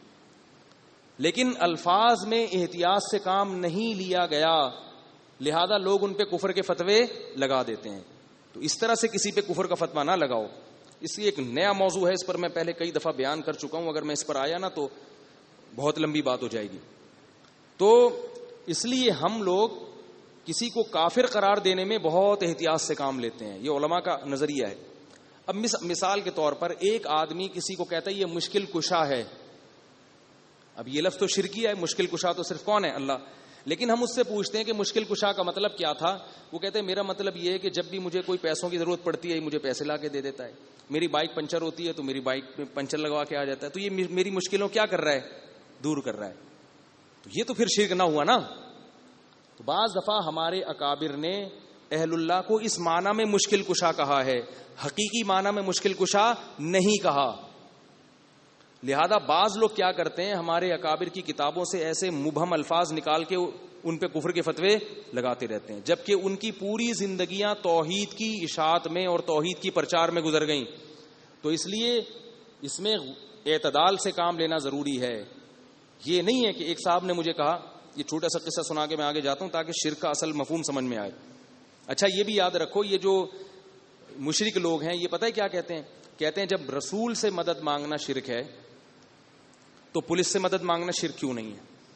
[SPEAKER 1] لیکن الفاظ میں احتیاط سے کام نہیں لیا گیا, لہذا لوگ ان پہ کفر کے فتوے لگا دیتے ہیں. تو اس طرح سے کسی پہ کفر کا فتویٰ نہ لگاؤ. اس لیے ایک نیا موضوع ہے, اس پر میں پہلے کئی دفعہ بیان کر چکا ہوں, اگر میں اس پر آیا نا تو بہت لمبی بات ہو جائے گی. تو اس لیے ہم لوگ کسی کو کافر قرار دینے میں بہت احتیاط سے کام لیتے ہیں. یہ علماء کا نظریہ ہے. اب مثال کے طور پر ایک آدمی کسی کو کہتا ہے یہ مشکل کشا ہے. اب یہ لفظ تو شرکی ہے, مشکل کشا تو صرف کون ہے؟ اللہ. لیکن ہم اس سے پوچھتے ہیں کہ مشکل کشا کا مطلب کیا تھا؟ وہ کہتے ہیں میرا مطلب یہ ہے کہ جب بھی مجھے کوئی پیسوں کی ضرورت پڑتی ہے مجھے پیسے لا کے دے دیتا ہے. میری بائک پنچر ہوتی ہے تو میری بائک میں پنچر لگوا کے آ جاتا ہے. تو یہ میری مشکلوں کیا کر رہا ہے؟ دور کر رہا ہے. تو یہ تو پھر شرک نہ ہوا نا. تو بعض دفعہ ہمارے اکابر نے اہل اللہ کو اس معنی میں مشکل کشا کہا ہے, حقیقی معنی میں مشکل کشا نہیں کہا. لہذا بعض لوگ کیا کرتے ہیں, ہمارے اکابر کی کتابوں سے ایسے مبہم الفاظ نکال کے ان پہ کفر کے فتوے لگاتے رہتے ہیں, جبکہ ان کی پوری زندگیاں توحید کی اشاعت میں اور توحید کی پرچار میں گزر گئیں. تو اس لیے اس میں اعتدال سے کام لینا ضروری ہے. یہ نہیں ہے کہ ایک صاحب نے مجھے کہا, یہ چھوٹا سا قصہ سنا کے میں آگے جاتا ہوں تاکہ شرک کا اصل مفہوم سمجھ میں آئے. اچھا یہ بھی یاد رکھو, یہ جو مشرک لوگ ہیں یہ پتہ ہے کیا کہتے ہیں؟ کہتے ہیں جب رسول سے مدد مانگنا شرک ہے تو پولیس سے مدد مانگنا شرک کیوں نہیں ہے؟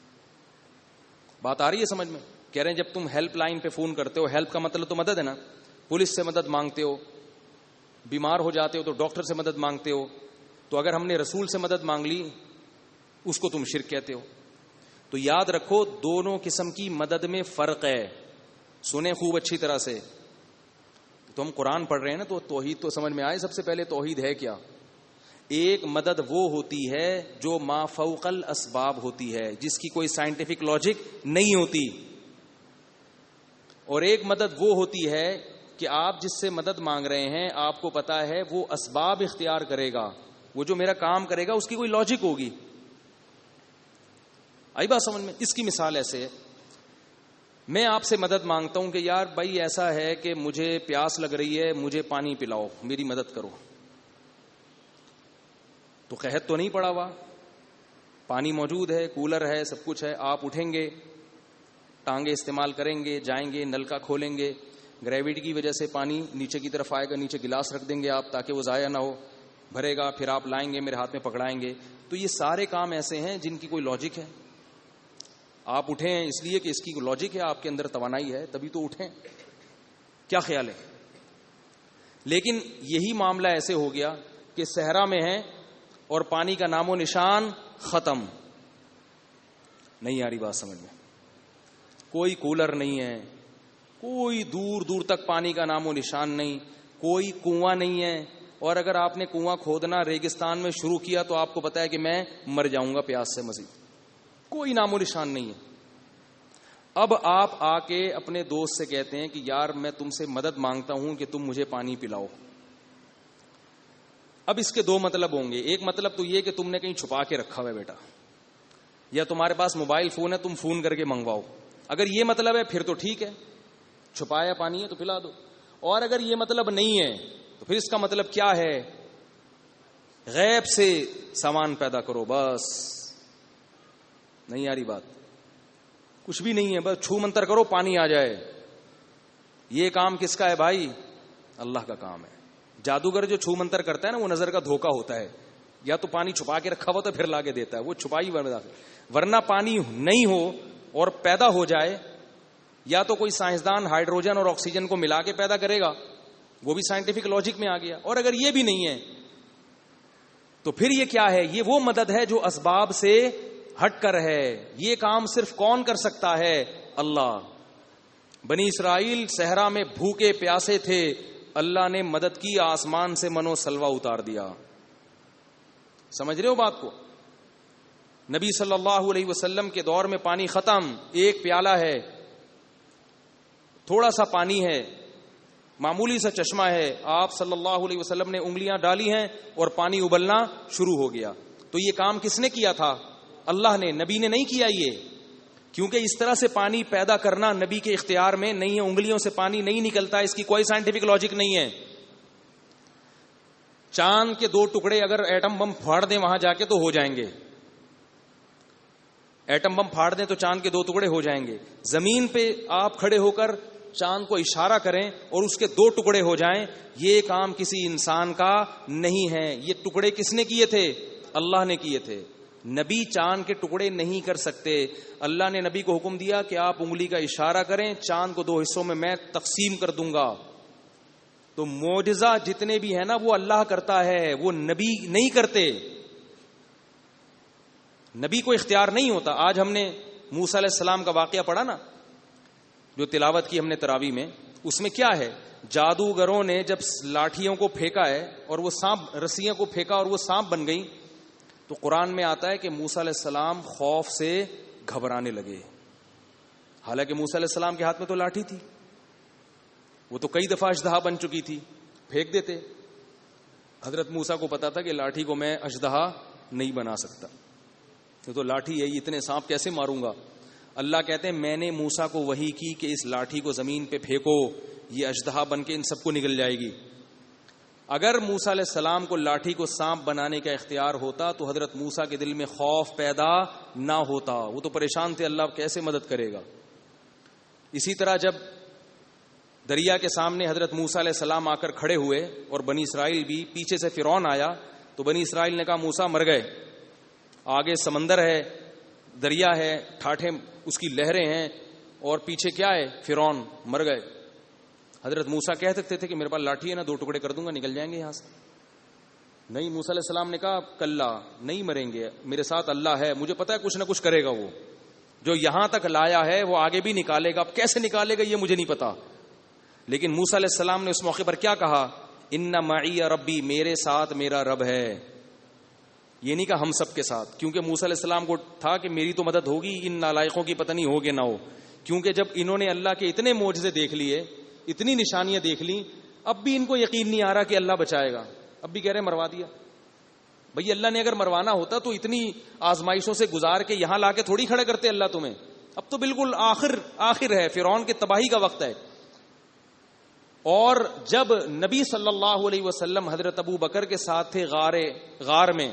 [SPEAKER 1] بات آ رہی ہے سمجھ میں؟ کہہ رہے ہیں جب تم ہیلپ لائن پہ فون کرتے ہو, ہیلپ کا مطلب تو مدد ہے نا, پولیس سے مدد مانگتے ہو, بیمار ہو جاتے ہو تو ڈاکٹر سے مدد مانگتے ہو, تو اگر ہم نے رسول سے مدد مانگ لی اس کو تم شرک کہتے ہو. تو یاد رکھو دونوں قسم کی مدد میں فرق ہے. سنیں خوب اچھی طرح سے. تو ہم قرآن پڑھ رہے ہیں نا, تو توحید تو سمجھ میں آئے. سب سے پہلے توحید ہے کیا؟ ایک مدد وہ ہوتی ہے جو ما فوق الاسباب ہوتی ہے, جس کی کوئی سائنٹیفک لاجک نہیں ہوتی. اور ایک مدد وہ ہوتی ہے کہ آپ جس سے مدد مانگ رہے ہیں آپ کو پتا ہے وہ اسباب اختیار کرے گا, وہ جو میرا کام کرے گا اس کی کوئی لاجک ہوگی. آئی بات سمجھ میں؟ اس کی مثال ایسے ہے, میں آپ سے مدد مانگتا ہوں کہ یار بھائی ایسا ہے کہ مجھے پیاس لگ رہی ہے, مجھے پانی پلاؤ, میری مدد کرو. تو قحط تو نہیں پڑا ہوا, پانی موجود ہے, کولر ہے, سب کچھ ہے. آپ اٹھیں گے, ٹانگیں استعمال کریں گے, جائیں گے, نل کا کھولیں گے, گریویٹی کی وجہ سے پانی نیچے کی طرف آئے گا, نیچے گلاس رکھ دیں گے آپ تاکہ وہ ضائع نہ ہو, بھرے گا, پھر آپ لائیں گے, میرے ہاتھ میں پکڑائیں گے. تو یہ سارے کام ایسے ہیں جن کی کوئی لاجک ہے. آپ اٹھیں ہیں اس لیے کہ اس کی لاجک ہے, آپ کے اندر توانائی ہے, تبھی تو اٹھیں. کیا خیال ہے؟ لیکن یہی معاملہ ایسے ہو گیا کہ صحرا میں ہیں اور پانی کا نام و نشان ختم. نہیں آ رہی بات سمجھ میں؟ کوئی کولر نہیں ہے, کوئی دور دور تک پانی کا نام و نشان نہیں, کوئی کنواں نہیں ہے, اور اگر آپ نے کنواں کھودنا ریگستان میں شروع کیا تو آپ کو پتا ہے کہ میں مر جاؤں گا پیاس سے, مزید کوئی نام و نشان نہیں ہے. اب آپ آ کے اپنے دوست سے کہتے ہیں کہ یار میں تم سے مدد مانگتا ہوں کہ تم مجھے پانی پلاؤ. اب اس کے دو مطلب ہوں گے. ایک مطلب تو یہ کہ تم نے کہیں چھپا کے رکھا ہوا ہے بیٹا, یا تمہارے پاس موبائل فون ہے, تم فون کر کے منگواؤ. اگر یہ مطلب ہے پھر تو ٹھیک ہے, چھپایا پانی ہے تو پلا دو. اور اگر یہ مطلب نہیں ہے تو پھر اس کا مطلب کیا ہے غیب سے سامان پیدا کرو بس. نہیں آ رہی بات؟ کچھ بھی نہیں ہے، بس چھو منتر کرو پانی آ جائے. یہ کام کس کا ہے بھائی؟ اللہ کا کام ہے. جادوگر جو چھو منتر کرتا ہے نا وہ نظر کا دھوکا ہوتا ہے. یا تو پانی چھپا کے رکھا ہوا تو پھر لا کے دیتا ہے، وہ چھپائی ورنہ پانی نہیں ہو اور پیدا ہو جائے، یا تو کوئی سائنسدان ہائیڈروجن اور آکسیجن کو ملا کے پیدا کرے گا، وہ بھی سائنٹیفک لاجک میں آ گیا. اور اگر یہ بھی نہیں ہے تو پھر یہ کیا ہے؟ یہ وہ مدد ہے جو اسباب سے ہٹ کر ہے. یہ کام صرف کون کر سکتا ہے؟ اللہ. بنی اسرائیل صحرا میں بھوکے پیاسے تھے، اللہ نے مدد کی، آسمان سے منو سلوا اتار دیا. سمجھ رہے ہو بات کو؟ نبی صلی اللہ علیہ وسلم کے دور میں پانی ختم، ایک پیالہ ہے، تھوڑا سا پانی ہے، معمولی سا چشمہ ہے، آپ صلی اللہ علیہ وسلم نے انگلیاں ڈالی ہیں اور پانی ابلنا شروع ہو گیا. تو یہ کام کس نے کیا تھا؟ اللہ نے. نبی نے نہیں کیا یہ، کیونکہ اس طرح سے پانی پیدا کرنا نبی کے اختیار میں نہیں ہے. انگلیوں سے پانی نہیں نکلتا، اس کی کوئی سائنٹیفک لاجک نہیں ہے. چاند کے 2 ٹکڑے اگر ایٹم بم پھاڑ دیں وہاں جا کے تو ہو جائیں گے. ایٹم بم پھاڑ دیں تو چاند کے 2 ٹکڑے ہو جائیں گے. زمین پہ آپ کھڑے ہو کر چاند کو اشارہ کریں اور اس کے 2 ٹکڑے ہو جائیں، یہ کام کسی انسان کا نہیں ہے. یہ ٹکڑے کس نے کیے تھے؟ اللہ نے کیے تھے. نبی چاند کے ٹکڑے نہیں کر سکتے. اللہ نے نبی کو حکم دیا کہ آپ انگلی کا اشارہ کریں، چاند کو 2 حصوں میں تقسیم کر دوں گا. تو معجزہ جتنے بھی ہیں نا وہ اللہ کرتا ہے، وہ نبی نہیں کرتے. نبی کو اختیار نہیں ہوتا. آج ہم نے موسیٰ علیہ السلام کا واقعہ پڑھا نا، جو تلاوت کی ہم نے تراویح میں، اس میں کیا ہے؟ جادوگروں نے جب لاٹھیوں کو پھینکا ہے اور وہ سانپ، رسیوں کو پھینکا اور وہ سانپ بن گئی، تو قرآن میں آتا ہے کہ موسیٰ علیہ السلام خوف سے گھبرانے لگے. حالانکہ موسیٰ علیہ السلام کے ہاتھ میں تو لاٹھی تھی، وہ تو کئی دفعہ اژدہا بن چکی تھی، پھینک دیتے. حضرت موسیٰ کو پتا تھا کہ لاٹھی کو میں اژدہا نہیں بنا سکتا، تو لاٹھی ہے، اتنے سانپ کیسے ماروں گا؟ اللہ کہتے ہیں میں نے موسیٰ کو وحی کی کہ اس لاٹھی کو زمین پہ پھینکو، یہ اژدہا بن کے ان سب کو نگل جائے گی. اگر موسیٰ علیہ السلام کو لاٹھی کو سانپ بنانے کا اختیار ہوتا تو حضرت موسیٰ کے دل میں خوف پیدا نہ ہوتا. وہ تو پریشان تھے، اللہ کیسے مدد کرے گا. اسی طرح جب دریا کے سامنے حضرت موسیٰ علیہ السلام آ کر کھڑے ہوئے اور بنی اسرائیل بھی، پیچھے سے فرعون آیا، تو بنی اسرائیل نے کہا موسیٰ مر گئے، آگے سمندر ہے، دریا ہے، ٹھاٹھے اس کی لہریں ہیں، اور پیچھے کیا ہے؟ فرعون، مر گئے. حضرت موسیٰ کہہ سکتے تھے کہ میرے پاس لاٹھی ہے نا، 2 ٹکڑے کر دوں گا، نکل جائیں گے یہاں سے. نہیں، موسیٰ علیہ السلام نے کہا کلا، نہیں مریں گے، میرے ساتھ اللہ ہے، مجھے پتا ہے کچھ نہ کچھ کرے گا. وہ جو یہاں تک لایا ہے وہ آگے بھی نکالے گا. اب کیسے نکالے گا یہ مجھے نہیں پتا. لیکن موسیٰ علیہ السلام نے اس موقع پر کیا کہا؟ ان معی ربی، میرے ساتھ میرا رب ہے. یہ نہیں کہا ہم سب کے ساتھ، کیونکہ موسیٰ علیہ السلام کو تھا کہ میری تو مدد ہوگی، ان نالائقوں کی پتہ نہیں ہوگی نہ ہو. کیونکہ جب انہوں نے اللہ کے اتنے معجزے دیکھ لیے، اتنی نشانیاں دیکھ لیں، اب بھی ان کو یقین نہیں آ رہا کہ اللہ بچائے گا. اب بھی کہہ رہے مروا دیا. بھئی اللہ نے اگر مروانا ہوتا تو اتنی آزمائشوں سے گزار کے یہاں لا کے تھوڑی کھڑے کرتے اللہ تمہیں. اب تو بالکل آخر ہے، فرعون کے تباہی کا وقت ہے. اور جب نبی صلی اللہ علیہ وسلم حضرت ابو بکر کے ساتھ تھے غار میں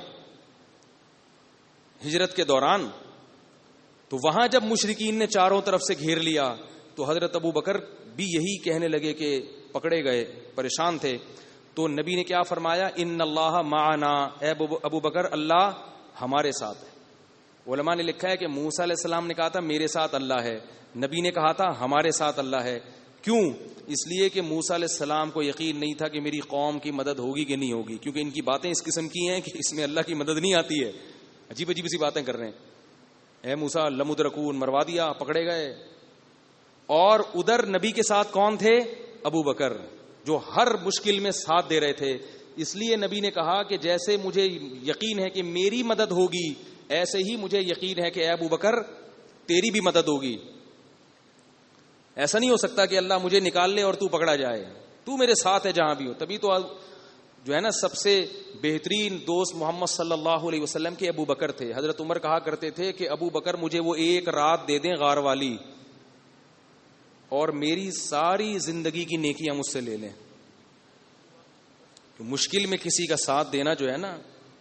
[SPEAKER 1] ہجرت کے دوران، تو وہاں جب مشرکین نے چاروں طرف سے گھیر لیا تو حضرت ابو بکر بھی یہی کہنے لگے کہ پکڑے گئے، پریشان تھے. تو نبی نے کیا فرمایا؟ ان اللہ معنا، اے ابو بکر اللہ ہمارے ساتھ ہے. علماء نے لکھا ہے کہ موسیٰ علیہ السلام نے کہا تھا میرے ساتھ اللہ ہے، نبی نے کہا تھا ہمارے ساتھ اللہ ہے. کیوں؟ اس لیے کہ موسیٰ علیہ السلام کو یقین نہیں تھا کہ میری قوم کی مدد ہوگی کہ نہیں ہوگی، کیونکہ ان کی باتیں اس قسم کی ہیں کہ اس میں اللہ کی مدد نہیں آتی ہے. عجیب عجیب سی باتیں کر رہے ہیں. اے موسیٰ لمدرکون، مروا دیا، پکڑے گئے. اور ادھر نبی کے ساتھ کون تھے؟ ابو بکر، جو ہر مشکل میں ساتھ دے رہے تھے. اس لیے نبی نے کہا کہ جیسے مجھے یقین ہے کہ میری مدد ہوگی، ایسے ہی مجھے یقین ہے کہ اے ابو بکر تیری بھی مدد ہوگی. ایسا نہیں ہو سکتا کہ اللہ مجھے نکال لے اور تو پکڑا جائے، تو میرے ساتھ ہے جہاں بھی ہو. تبھی تو جو ہے نا سب سے بہترین دوست محمد صلی اللہ علیہ وسلم کے ابو بکر تھے. حضرت عمر کہا کرتے تھے کہ ابو بکر مجھے وہ 1 رات دے دیں غار والی اور میری ساری زندگی کی نیکیاں مجھ سے لے لیں. تو مشکل میں کسی کا ساتھ دینا جو ہے نا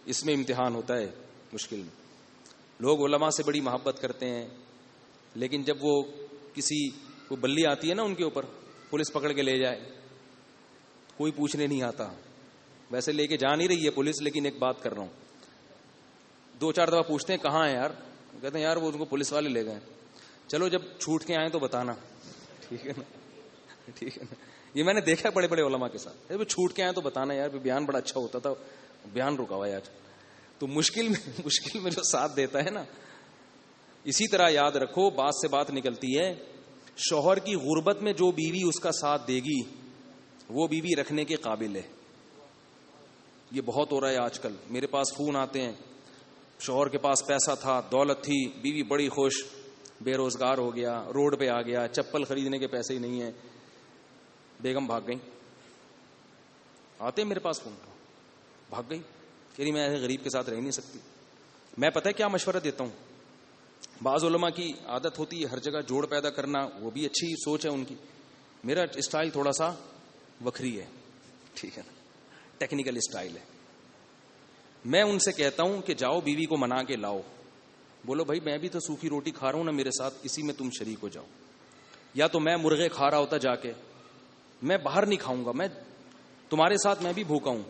[SPEAKER 1] اس میں امتحان ہوتا ہے مشکل میں. لوگ علماء سے بڑی محبت کرتے ہیں، لیکن جب وہ کسی کو بلی آتی ہے نا ان کے اوپر، پولیس پکڑ کے لے جائے، کوئی پوچھنے نہیں آتا. ویسے لے کے جا نہیں رہی ہے پولیس، لیکن ایک بات کر رہا ہوں، 2-4 دفعہ پوچھتے ہیں کہاں ہے یار، کہتے ہیں یار وہ ان کو پولیس والے لے گئے. چلو جب چھوٹ کے آئیں تو بتانا، ٹھیک ہے نا، ٹھیک ہے نا. یہ میں نے دیکھا بڑے بڑے علماء کے ساتھ، جب چھوٹ کے آئیں تو بتانا یار، بیان بڑا اچھا ہوتا تھا، بیان رکا ہوا یار. تو مشکل میں جو ساتھ دیتا ہے نا. اسی طرح یاد رکھو، بات سے بات نکلتی ہے، شوہر کی غربت میں جو بیوی اس کا ساتھ دے گی وہ بیوی رکھنے کے قابل ہے. یہ بہت ہو رہا ہے آج کل. میرے پاس فون آتے ہیں، شوہر کے پاس پیسہ تھا، دولت تھی، بیوی بڑی خوش، بے روزگار ہو گیا، روڈ پہ آ گیا، چپل خریدنے کے پیسے ہی نہیں ہیں، بیگم بھاگ گئی. آتے ہیں میرے پاس فون، بھاگ گئی، کہ میں ایسے غریب کے ساتھ رہ نہیں سکتی. میں پتہ ہے کیا مشورہ دیتا ہوں. بعض علماء کی عادت ہوتی ہے ہر جگہ جوڑ پیدا کرنا، وہ بھی اچھی سوچ ہے ان کی. میرا اسٹائل تھوڑا سا وکھری ہے، ٹھیک ہے نا، ٹیکنیکل اسٹائل ہے. میں ان سے کہتا ہوں کہ جاؤ بیوی کو منا کے لاؤ. بولو بھائی میں بھی تو سوکھی روٹی کھا رہا ہوں نا میرے ساتھ، اسی میں تم شریک ہو جاؤ. یا تو میں مرغے کھا رہا ہوتا جا کے، میں باہر نہیں کھاؤں گا، میں تمہارے ساتھ میں بھی بھوکا ہوں.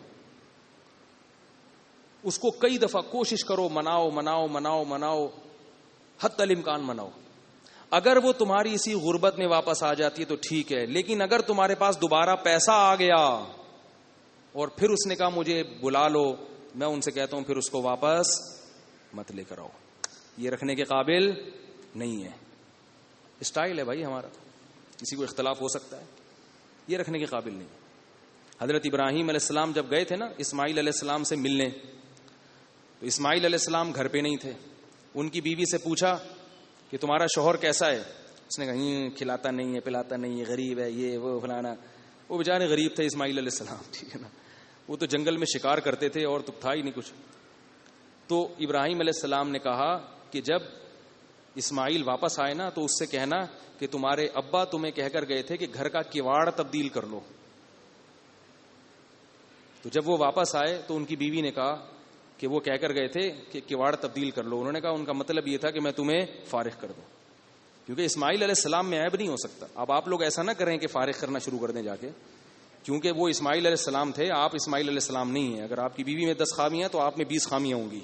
[SPEAKER 1] اس کو کئی دفعہ کوشش کرو، مناؤ مناؤ مناؤ مناؤ، حتی الامکان مناؤ. اگر وہ تمہاری اسی غربت میں واپس آ جاتی ہے تو ٹھیک ہے، لیکن اگر تمہارے پاس دوبارہ پیسہ آ گیا اور پھر اس نے کہا مجھے بلا لو، میں ان سے کہتا ہوں پھر اس کو واپس مت لے کر آؤ. یہ رکھنے کے قابل نہیں ہے. اسٹائل ہے بھائی ہمارا، کسی کو اختلاف ہو سکتا ہے، یہ رکھنے کے قابل نہیں. حضرت ابراہیم علیہ السلام جب گئے تھے نا اسماعیل علیہ السلام سے ملنے، تو اسماعیل علیہ السلام گھر پہ نہیں تھے. ان کی بیوی سے پوچھا کہ تمہارا شوہر کیسا ہے؟ اس نے کہا کھلاتا نہیں ہے، پلاتا نہیں ہے، غریب ہے، یہ وہ فلانا. وہ بیچارے غریب تھے اسماعیل علیہ السلام، ٹھیک ہے نا، وہ تو جنگل میں شکار کرتے تھے اور تو تھا ہی نہیں کچھ. تو ابراہیم علیہ السلام نے کہا کہ جب اسماعیل واپس آئے نا تو اس سے کہنا کہ تمہارے ابا تمہیں کہہ کر گئے تھے کہ گھر کا کواڑ تبدیل کر لو. تو جب وہ واپس آئے تو ان کی بیوی نے کہا کہ وہ کہہ کر گئے تھے کہ کواڑ تبدیل کر لو. انہوں نے کہا ان کا مطلب یہ تھا کہ میں تمہیں فارغ کر دوں، کیونکہ اسماعیل علیہ السلام میں عیب نہیں ہو سکتا. اب آپ لوگ ایسا نہ کریں کہ فارغ کرنا شروع کر دیں جا کے، کیونکہ وہ اسماعیل علیہ السلام تھے، آپ اسماعیل علیہ السلام نہیں ہیں. اگر آپ کی بیوی میں 10 خامیاں تو آپ میں 20 خامیاں ہوں گی.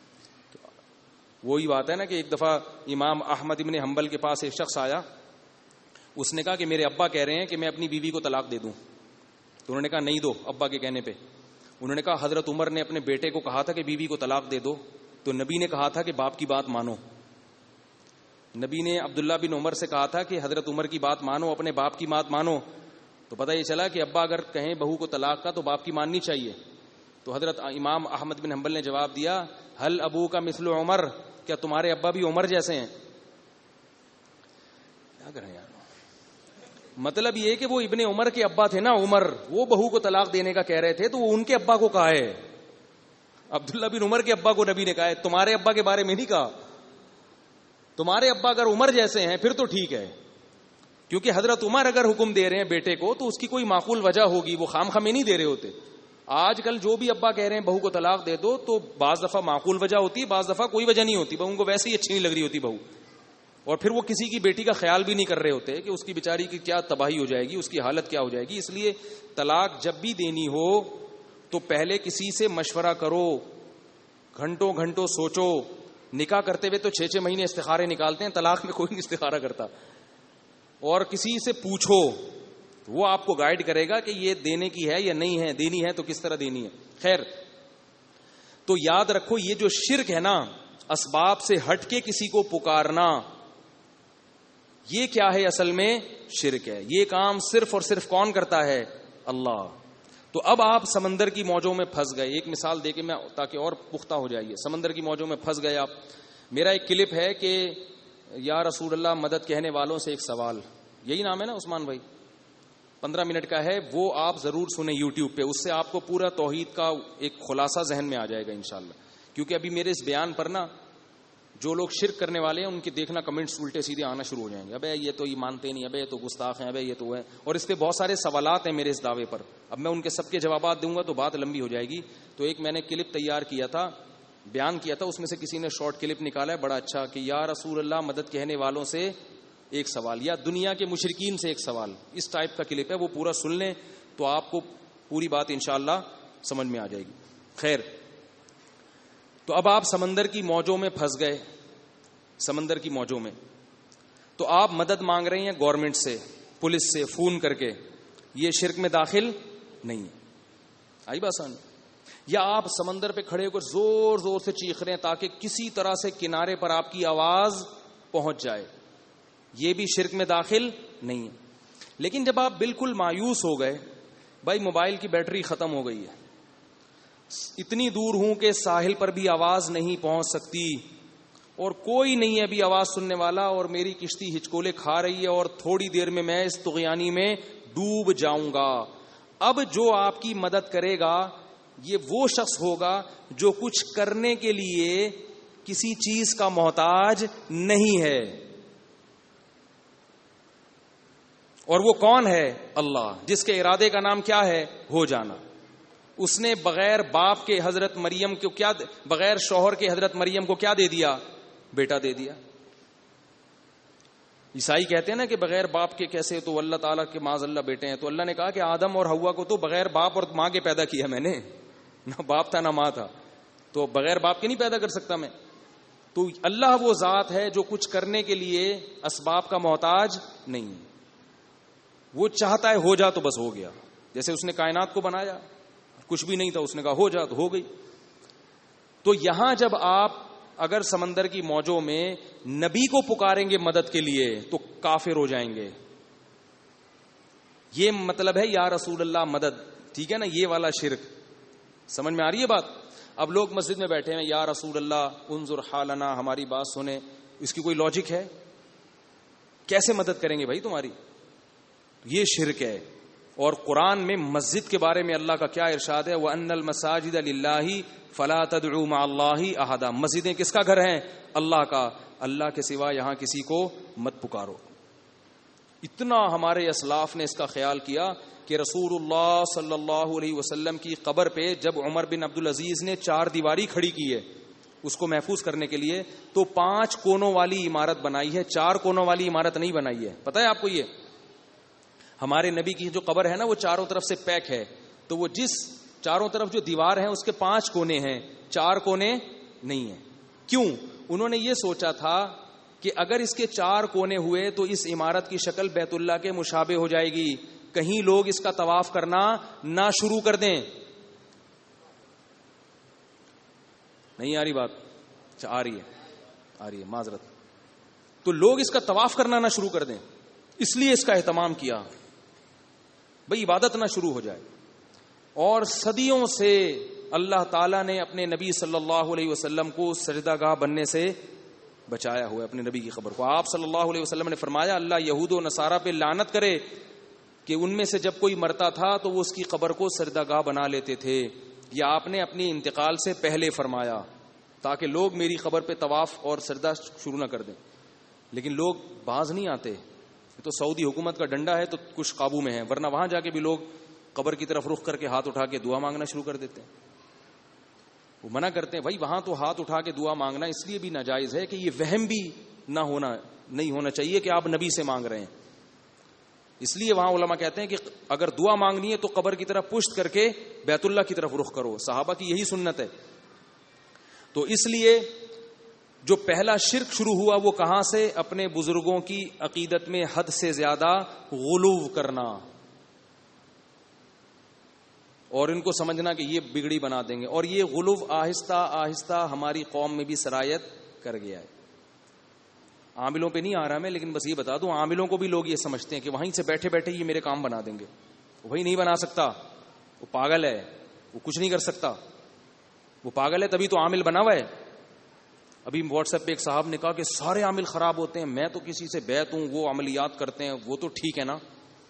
[SPEAKER 1] وہی بات ہے نا کہ ایک دفعہ امام احمد ابن حنبل کے پاس ایک شخص آیا، اس نے کہا کہ میرے ابا کہہ رہے ہیں کہ میں اپنی بیوی کو طلاق دے دوں. تو انہوں نے کہا نہیں دو ابا کے کہنے پہ. انہوں نے کہا حضرت عمر نے اپنے بیٹے کو کہا تھا کہ بیوی کو طلاق دے دو، تو نبی نے کہا تھا کہ باپ کی بات مانو. نبی نے عبداللہ بن عمر سے کہا تھا کہ حضرت عمر کی بات مانو، اپنے باپ کی بات مانو. تو پتہ یہ چلا کہ ابا اگر کہیں بہو کو طلاق کا تو باپ کی ماننی چاہیے. تو حضرت امام احمد بن حنبل نے جواب دیا حل ابو کا مثل عمر، کیا تمہارے ابا بھی عمر جیسے ہیں؟ کیا کریں یار، مطلب یہ کہ وہ ابن عمر کے ابا تھے نا عمر، وہ بہو کو طلاق دینے کا کہہ رہے تھے تو وہ ان کے ابا کو کہا ہے. عبداللہ بن عمر کے ابا کو نبی نے کہا ہے، تمہارے ابا کے بارے میں نہیں کہا. تمہارے ابا اگر عمر جیسے ہیں پھر تو ٹھیک ہے، کیونکہ حضرت عمر اگر حکم دے رہے ہیں بیٹے کو تو اس کی کوئی معقول وجہ ہوگی، وہ خام خامے نہیں دے رہے ہوتے. آج کل جو بھی ابا کہہ رہے ہیں بہو کو طلاق دے دو تو بعض دفعہ معقول وجہ ہوتی ہے، بعض دفعہ کوئی وجہ نہیں ہوتی، بہو کو ویسے ہی اچھی نہیں لگ رہی ہوتی بہو، اور پھر وہ کسی کی بیٹی کا خیال بھی نہیں کر رہے ہوتے کہ اس کی بیچاری کی کیا تباہی ہو جائے گی، اس کی حالت کیا ہو جائے گی. اس لیے طلاق جب بھی دینی ہو تو پہلے کسی سے مشورہ کرو، گھنٹوں گھنٹوں سوچو. نکاح کرتے ہوئے تو 6 مہینے استخارے نکالتے ہیں، طلاق میں کوئی نہیں استخارہ کرتا. اور کسی سے پوچھو، وہ آپ کو گائیڈ کرے گا کہ یہ دینے کی ہے یا نہیں ہے، دینی ہے تو کس طرح دینی ہے. خیر، تو یاد رکھو یہ جو شرک ہے نا، اسباب سے ہٹ کے کسی کو پکارنا، یہ کیا ہے؟ اصل میں شرک ہے. یہ کام صرف اور صرف کون کرتا ہے؟ اللہ. تو اب آپ سمندر کی موجوں میں پھنس گئے. ایک مثال دے کے میں تاکہ اور پختہ ہو جائیے. سمندر کی موجوں میں پھنس گئے آپ. میرا ایک کلپ ہے کہ یا رسول اللہ مدد کہنے والوں سے ایک سوال، یہی نام ہے نا عثمان بھائی، 15 منٹ کا ہے، وہ آپ ضرور سنیں یوٹیوب پہ. اس سے آپ کو پورا توحید کا ایک خلاصہ ذہن میں آ جائے گا انشاءاللہ. کیونکہ ابھی میرے اس بیان پر نا جو لوگ شرک کرنے والے ہیں ان کے دیکھنا کمنٹس الٹے سیدھے آنا شروع ہو جائیں گے, ابے یہ تو یہ مانتے نہیں, ابے یہ تو گستاخ ہیں, ابے یہ تو ہے. اور اس پہ بہت سارے سوالات ہیں میرے اس دعوے پر, اب میں ان کے سب کے جوابات دوں گا تو بات لمبی ہو جائے گی. تو ایک میں نے کلپ تیار کیا تھا, بیان کیا تھا, اس میں سے کسی نے شارٹ کلپ نکالا ہے بڑا اچھا کہ یا رسول اللہ مدد کہنے والوں سے ایک سوال, یا دنیا کے مشرکین سے ایک سوال. اس ٹائپ کا کلپ ہے, وہ پورا سن لیں تو آپ کو پوری بات انشاءاللہ سمجھ میں آ جائے گی. خیر, تو اب آپ سمندر کی موجوں میں پھنس گئے, سمندر کی موجوں میں, تو آپ مدد مانگ رہے ہیں گورنمنٹ سے, پولیس سے فون کر کے, یہ شرک میں داخل نہیں ہے. آئی بات سمجھ؟ یا آپ سمندر پہ کھڑے ہو کر زور زور سے چیخ رہے ہیں تاکہ کسی طرح سے کنارے پر آپ کی آواز پہنچ جائے, یہ بھی شرک میں داخل نہیں ہے. لیکن جب آپ بالکل مایوس ہو گئے, بھائی موبائل کی بیٹری ختم ہو گئی ہے, اتنی دور ہوں کہ ساحل پر بھی آواز نہیں پہنچ سکتی, اور کوئی نہیں ہے ابھی آواز سننے والا, اور میری کشتی ہچکولے کھا رہی ہے, اور تھوڑی دیر میں میں اس طغیانی میں ڈوب جاؤں گا. اب جو آپ کی مدد کرے گا یہ وہ شخص ہوگا جو کچھ کرنے کے لیے کسی چیز کا محتاج نہیں ہے. اور وہ کون ہے؟ اللہ, جس کے ارادے کا نام کیا ہے؟ ہو جانا. اس نے بغیر باپ کے حضرت مریم کو کیا, بغیر شوہر کے حضرت مریم کو کیا دے دیا؟ بیٹا دے دیا. عیسائی کہتے ہیں نا کہ بغیر باپ کے کیسے, تو اللہ تعالیٰ کے معاذ اللہ بیٹے ہیں. تو اللہ نے کہا کہ آدم اور حوا کو تو بغیر باپ اور ماں کے پیدا کیا میں نے, نہ باپ تھا نہ ماں تھا, تو بغیر باپ کے نہیں پیدا کر سکتا میں. تو اللہ وہ ذات ہے جو کچھ کرنے کے لیے اسباب کا محتاج نہیں, وہ چاہتا ہے ہو جا تو بس ہو گیا. جیسے اس نے کائنات کو بنایا, کچھ بھی نہیں تھا, اس نے کہا ہو جا تو ہو گئی. تو یہاں جب آپ اگر سمندر کی موجوں میں نبی کو پکاریں گے مدد کے لیے تو کافر ہو جائیں گے. یہ مطلب ہے یا رسول اللہ مدد, ٹھیک ہے نا, یہ والا شرک. سمجھ میں آ رہی ہے بات؟ اب لوگ مسجد میں بیٹھے ہیں, یا رسول اللہ انظر حالنا, ہماری بات سنیں. اس کی کوئی لاجک ہے؟ کیسے مدد کریں گے بھائی تمہاری؟ یہ شرک ہے. اور قرآن میں مسجد کے بارے میں اللہ کا کیا ارشاد ہے؟ وَأَنَّ الْمَسَاجِدَ لِلَّهِ فَلَا تَدْعُوا مَعَ اللَّهِ أَحَدًا. مسجدیں کس کا گھر ہیں؟ اللہ کا, اللہ کے سوا یہاں کسی کو مت پکارو. اتنا ہمارے اسلاف نے اس کا خیال کیا کہ رسول اللہ صلی اللہ علیہ وسلم کی قبر پہ جب عمر بن عبدالعزیز نے 4 دیواری کھڑی کی ہے اس کو محفوظ کرنے کے لیے, تو 5 کونوں والی عمارت بنائی ہے, 4 کونوں والی عمارت نہیں بنائی ہے. پتہ ہے آپ کو؟ یہ ہمارے نبی کی جو قبر ہے نا وہ چاروں طرف سے پیک ہے, تو وہ جس چاروں طرف جو دیوار ہیں اس کے 5 کونے ہیں, 4 کونے نہیں ہیں. کیوں؟ انہوں نے یہ سوچا تھا کہ اگر اس کے 4 کونے ہوئے تو اس عمارت کی شکل بیت اللہ کے مشابہ ہو جائے گی, کہیں لوگ اس کا طواف کرنا نہ شروع کر دیں. نہیں آ رہی بات؟ آ رہی ہے, معذرت. تو لوگ اس کا طواف کرنا نہ شروع کر دیں, اس لیے اس کا اہتمام کیا بھئی عبادت نہ شروع ہو جائے. اور صدیوں سے اللہ تعالیٰ نے اپنے نبی صلی اللہ علیہ وسلم کو سجدہ گاہ بننے سے بچایا ہوا ہے, اپنے نبی کی قبر کو. آپ صلی اللہ علیہ وسلم نے فرمایا اللہ یہود و نصارہ پہ لعنت کرے کہ ان میں سے جب کوئی مرتا تھا تو وہ اس کی قبر کو سجدہ گاہ بنا لیتے تھے. یہ آپ نے اپنی انتقال سے پہلے فرمایا تاکہ لوگ میری قبر پہ طواف اور سجدہ شروع نہ کر دیں. لیکن لوگ باز نہیں آتے. تو سعودی حکومت کا ڈنڈا ہے تو کچھ قابو میں ہے, ورنہ وہاں جا کے بھی لوگ قبر کی طرف رخ کر کے ہاتھ اٹھا کے دعا مانگنا شروع کر دیتے ہیں. وہ منع کرتے ہیں بھائی وہاں تو ہاتھ اٹھا کے دعا مانگنا اس لیے بھی ناجائز ہے کہ یہ وہم بھی نہیں ہونا چاہیے کہ آپ نبی سے مانگ رہے ہیں. اس لیے وہاں علماء کہتے ہیں کہ اگر دعا مانگنی ہے تو قبر کی طرف پشت کر کے بیت اللہ کی طرف رخ کرو. صحابہ کی یہی سنت ہے. تو اس لیے جو پہلا شرک شروع ہوا وہ کہاں سے؟ اپنے بزرگوں کی عقیدت میں حد سے زیادہ غلو کرنا اور ان کو سمجھنا کہ یہ بگڑی بنا دیں گے. اور یہ غلو آہستہ آہستہ ہماری قوم میں بھی سرایت کر گیا ہے. عاملوں پہ نہیں آ رہا میں, لیکن بس یہ بتا دوں عاملوں کو بھی لوگ یہ سمجھتے ہیں کہ وہیں سے بیٹھے بیٹھے یہ میرے کام بنا دیں گے. وہی نہیں بنا سکتا, وہ پاگل ہے, وہ کچھ نہیں کر سکتا, وہ پاگل ہے تبھی تو عامل بنا ہوا ہے. ابھی واٹس ایپ پہ ایک صاحب نے کہا کہ سارے عامل خراب ہوتے ہیں, میں تو کسی سے بیعت ہوں, وہ عملیات کرتے ہیں, وہ تو ٹھیک ہے نا.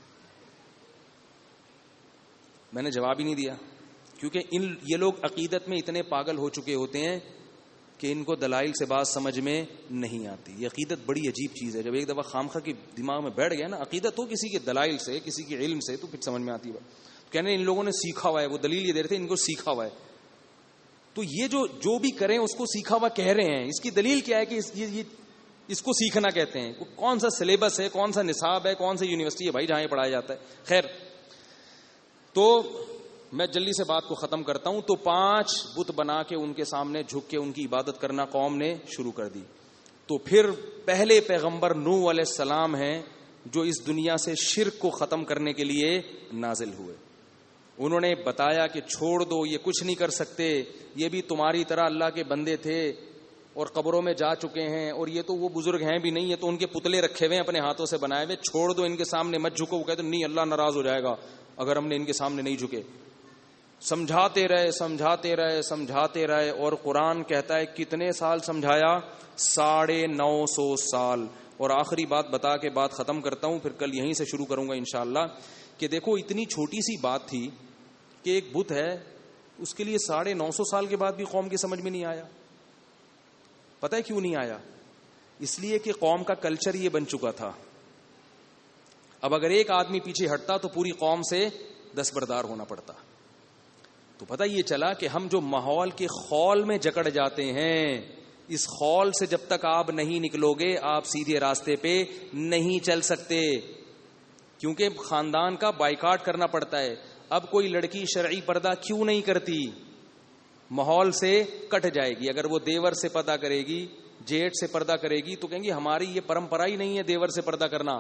[SPEAKER 1] میں نے جواب ہی نہیں دیا, کیونکہ یہ لوگ عقیدت میں اتنے پاگل ہو چکے ہوتے ہیں کہ ان کو دلائل سے بات سمجھ میں نہیں آتی. یہ عقیدت بڑی عجیب چیز ہے. جب ایک دفعہ خامخواہ کی دماغ میں بیٹھ گیا نا عقیدت ہو کسی کے دلائل سے, کسی کے علم سے, تو پھر سمجھ میں آتی ہے. کہنے ان لوگوں نے سیکھا ہوا ہے, وہ دلیل یہ دے رہے تھے ان کو سیکھا ہوا ہے. تو یہ جو بھی کریں اس کو سیکھا ہوا کہہ رہے ہیں, اس کی دلیل کیا ہے کہ اس کو سیکھنا کہتے ہیں. کون سا سلیبس ہے, کون سا نصاب ہے, کون سی یونیورسٹی ہے بھائی جہاں یہ پڑھایا جاتا ہے. خیر, تو میں جلدی سے بات کو ختم کرتا ہوں. تو 5 بت بنا کے ان کے سامنے جھک کے ان کی عبادت کرنا قوم نے شروع کر دی. تو پھر پہلے پیغمبر نوح علیہ السلام ہیں جو اس دنیا سے شرک کو ختم کرنے کے لیے نازل ہوئے. انہوں نے بتایا کہ چھوڑ دو, یہ کچھ نہیں کر سکتے, یہ بھی تمہاری طرح اللہ کے بندے تھے اور قبروں میں جا چکے ہیں, اور یہ تو وہ بزرگ ہیں بھی نہیں, یہ تو ان کے پتلے رکھے ہوئے ہیں اپنے ہاتھوں سے بنائے ہوئے, چھوڑ دو, ان کے سامنے مت جھکو. وہ کہتے نہیں اللہ ناراض ہو جائے گا اگر ہم نے ان کے سامنے نہیں جھکے. سمجھاتے رہے اور قرآن کہتا ہے کتنے سال سمجھایا, 950 سال. اور آخری بات بتا کے بات ختم کرتا ہوں, پھر کل یہیں سے شروع کروں گا انشاءاللہ, کہ دیکھو اتنی چھوٹی سی بات تھی کہ ایک بت ہے, اس کے لیے 950 سال کے بعد بھی قوم کی سمجھ میں نہیں آیا. پتہ ہے کیوں نہیں آیا؟ اس لیے کہ قوم کا کلچر یہ بن چکا تھا. اب اگر ایک آدمی پیچھے ہٹتا تو پوری قوم سے دستبردار ہونا پڑتا. تو پتہ یہ چلا کہ ہم جو ماحول کے خول میں جکڑ جاتے ہیں, اس خول سے جب تک آپ نہیں نکلو گے آپ سیدھے راستے پہ نہیں چل سکتے, کیونکہ خاندان کا بائیکاٹ کرنا پڑتا ہے. اب کوئی لڑکی شرعی پردہ کیوں نہیں کرتی؟ ماحول سے کٹ جائے گی. اگر وہ دیور سے پردہ کرے گی, جیٹ سے پردہ کرے گی, تو کہیں گی ہماری یہ پرمپرا ہی نہیں ہے دیور سے پردہ کرنا.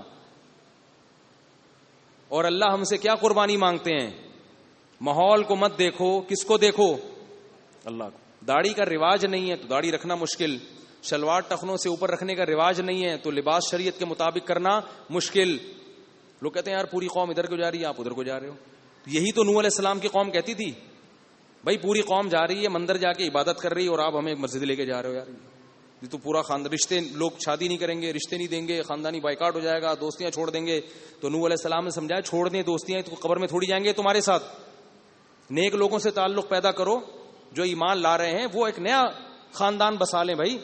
[SPEAKER 1] اور اللہ ہم سے کیا قربانی مانگتے ہیں؟ ماحول کو مت دیکھو, کس کو دیکھو؟ اللہ کو. داڑھی کا رواج نہیں ہے تو داڑھی رکھنا مشکل, شلوار ٹخنوں سے اوپر رکھنے کا رواج نہیں ہے تو لباس شریعت کے مطابق کرنا مشکل. لوگ کہتے ہیں یار پوری قوم ادھر کو جا رہی ہے, آپ ادھر کو جا رہے ہو. یہی تو نوح علیہ السلام کی قوم کہتی تھی, بھائی پوری قوم جا رہی ہے مندر جا کے عبادت کر رہی ہے اور آپ ہمیں مسجد لے کے جا رہے ہو. یار یہ تو پورا خاندان, رشتے, لوگ شادی نہیں کریں گے, رشتے نہیں دیں گے, خاندانی بائیکاٹ ہو جائے گا, دوستیاں چھوڑ دیں گے. تو نوح علیہ السلام نے سمجھایا چھوڑ دیں دوستیاں, تو قبر میں تھوڑی جائیں گے تمہارے ساتھ. نیک لوگوں سے تعلق پیدا کرو جو ایمان لا رہے ہیں, وہ ایک نیا خاندان بسا لیں. بھائی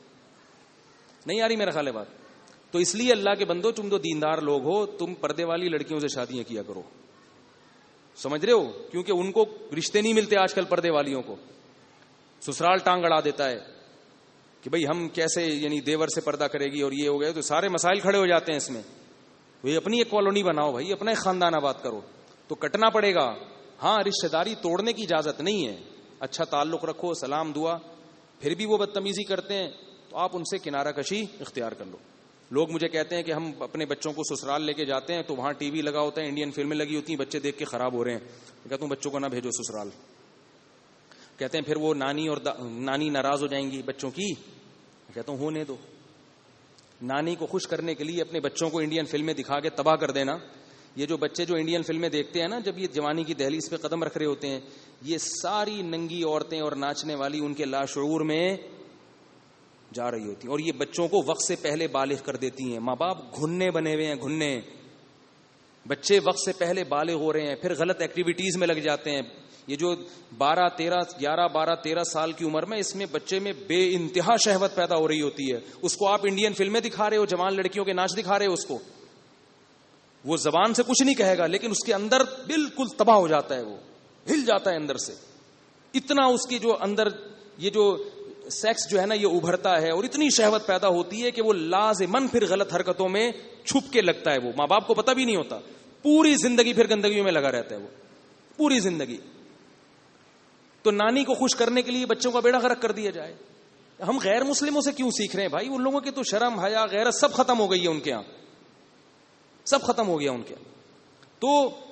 [SPEAKER 1] نہیں آ رہی میرا خیال ہے بات؟ تو اس لیے اللہ کے بندو, تم تو دیندار لوگ ہو, تم پردے والی لڑکیوں سے شادیاں کیا کرو. سمجھ رہے ہو؟ کیونکہ ان کو رشتے نہیں ملتے آج کل. پردے والیوں کو سسرال ٹانگ اڑا دیتا ہے کہ بھئی ہم کیسے, یعنی دیور سے پردہ کرے گی اور یہ ہو گئے, تو سارے مسائل کھڑے ہو جاتے ہیں اس میں. وہی اپنی ایک کالونی بناؤ بھائی, اپنا ایک خاندان آباد کرو. تو کٹنا پڑے گا. ہاں رشتہ داری توڑنے کی اجازت نہیں ہے, اچھا تعلق رکھو, سلام دعا. پھر بھی وہ بدتمیزی کرتے ہیں تو آپ ان سے کنارہ کشی اختیار کر لو. لوگ مجھے کہتے ہیں کہ ہم اپنے بچوں کو سسرال لے کے جاتے ہیں تو وہاں ٹی وی لگا ہوتا ہے, انڈین فلمیں لگی ہوتی ہیں, بچے دیکھ کے خراب ہو رہے ہیں. میں کہتا ہوں بچوں کو نہ بھیجو سسرال. کہتے ہیں پھر وہ نانی اور نانی ناراض ہو جائیں گی بچوں کی. میں کہتا ہوں ہونے دو. نانی کو خوش کرنے کے لیے اپنے بچوں کو انڈین فلمیں دکھا کے تباہ کر دینا. یہ جو بچے جو انڈین فلمیں دیکھتے ہیں نا, جب یہ جوانی کی دہلیز پہ قدم رکھ رہے ہوتے ہیں, یہ ساری ننگی عورتیں اور ناچنے والی ان کے لاشعور میں جا رہی ہوتی ہیں, اور یہ بچوں کو وقت سے پہلے بالغ کر دیتی ہیں. ماں باپ گھننے بنے ہوئے ہیں, گھننے. بچے وقت سے پہلے بالغ ہو رہے ہیں, پھر غلط ایکٹیویٹیز میں لگ جاتے ہیں. یہ جو 12-13 سال کی عمر میں, اس میں بچے میں بے انتہا شہوت پیدا ہو رہی ہوتی ہے. اس کو آپ انڈین فلمیں دکھا رہے ہو, جوان لڑکیوں کے ناچ دکھا رہے ہو اس کو. وہ زبان سے کچھ نہیں کہے گا لیکن اس کے اندر بالکل تباہ ہو جاتا ہے, وہ ہل جاتا ہے اندر سے. اتنا اس کی جو اندر یہ جو سیکس جو ہے نا یہ ابھرتا ہے, اور اتنی شہوت پیدا ہوتی ہے کہ وہ لازماً پھر غلط حرکتوں میں چھپ کے لگتا ہے. وہ ماں باپ کو پتہ بھی نہیں ہوتا, پوری زندگی پھر گندگیوں میں لگا رہتا ہے وہ, پوری زندگی. تو نانی کو خوش کرنے کے لیے بچوں کا بیڑا غرق کر دیا جائے. ہم غیر مسلموں سے کیوں سیکھ رہے ہیں بھائی؟ ان لوگوں کی تو شرم حیا غیرت سب ختم ہو گئی ہے ان کے ہاں, سب ختم ہو گیا ان کے. تو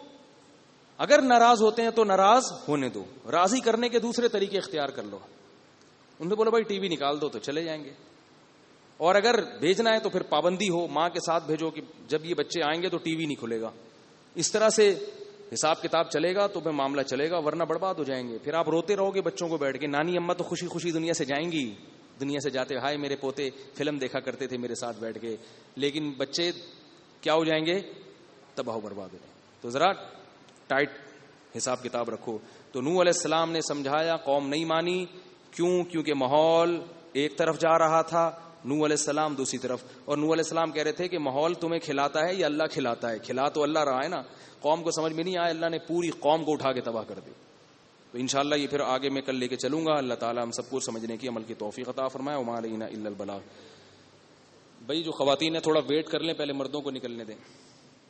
[SPEAKER 1] اگر ناراض ہوتے ہیں تو ناراض ہونے دو, راضی کرنے کے دوسرے طریقے اختیار کر لو. ان سے بولو بھائی ٹی وی نکال دو تو چلے جائیں گے. اور اگر بھیجنا ہے تو پھر پابندی ہو, ماں کے ساتھ بھیجو کہ جب یہ بچے آئیں گے تو ٹی وی نہیں کھلے گا. اس طرح سے حساب کتاب چلے گا تو پھر معاملہ چلے گا, ورنہ برباد ہو جائیں گے. پھر آپ روتے رہو گے بچوں کو بیٹھ کے. نانی اماں تو خوشی خوشی دنیا سے جائیں گی, دنیا سے جاتے ہائے میرے پوتے فلم دیکھا کرتے تھے میرے ساتھ بیٹھ کے, لیکن بچے کیا ہو جائیں گے؟ تباہ و برباد ہو جائیں. تو ذرا ٹائٹ حساب کتاب رکھو. تو نوح علیہ السلام نے سمجھایا, قوم نہیں مانی. کیوں؟ کیونکہ ماحول ایک طرف جا رہا تھا، نوح علیہ السلام دوسری طرف، اور نوح علیہ السلام کہہ رہے تھے کہ ماحول تمہیں کھلاتا ہے یا اللہ کھلاتا ہے؟ کھلا تو اللہ رہا ہے نا، قوم کو سمجھ میں نہیں آیا، اللہ نے پوری قوم کو اٹھا کے تباہ کر دی. تو انشاءاللہ یہ پھر آگے میں کل لے کے چلوں گا. اللہ تعالیٰ ہم سب کو سمجھنے کی، عمل کی توفیق عطا فرمائے. وما علینا الا البلاغ. بھائی جو خواتین ہیں تھوڑا ویٹ کر لیں، پہلے مردوں کو نکلنے دیں.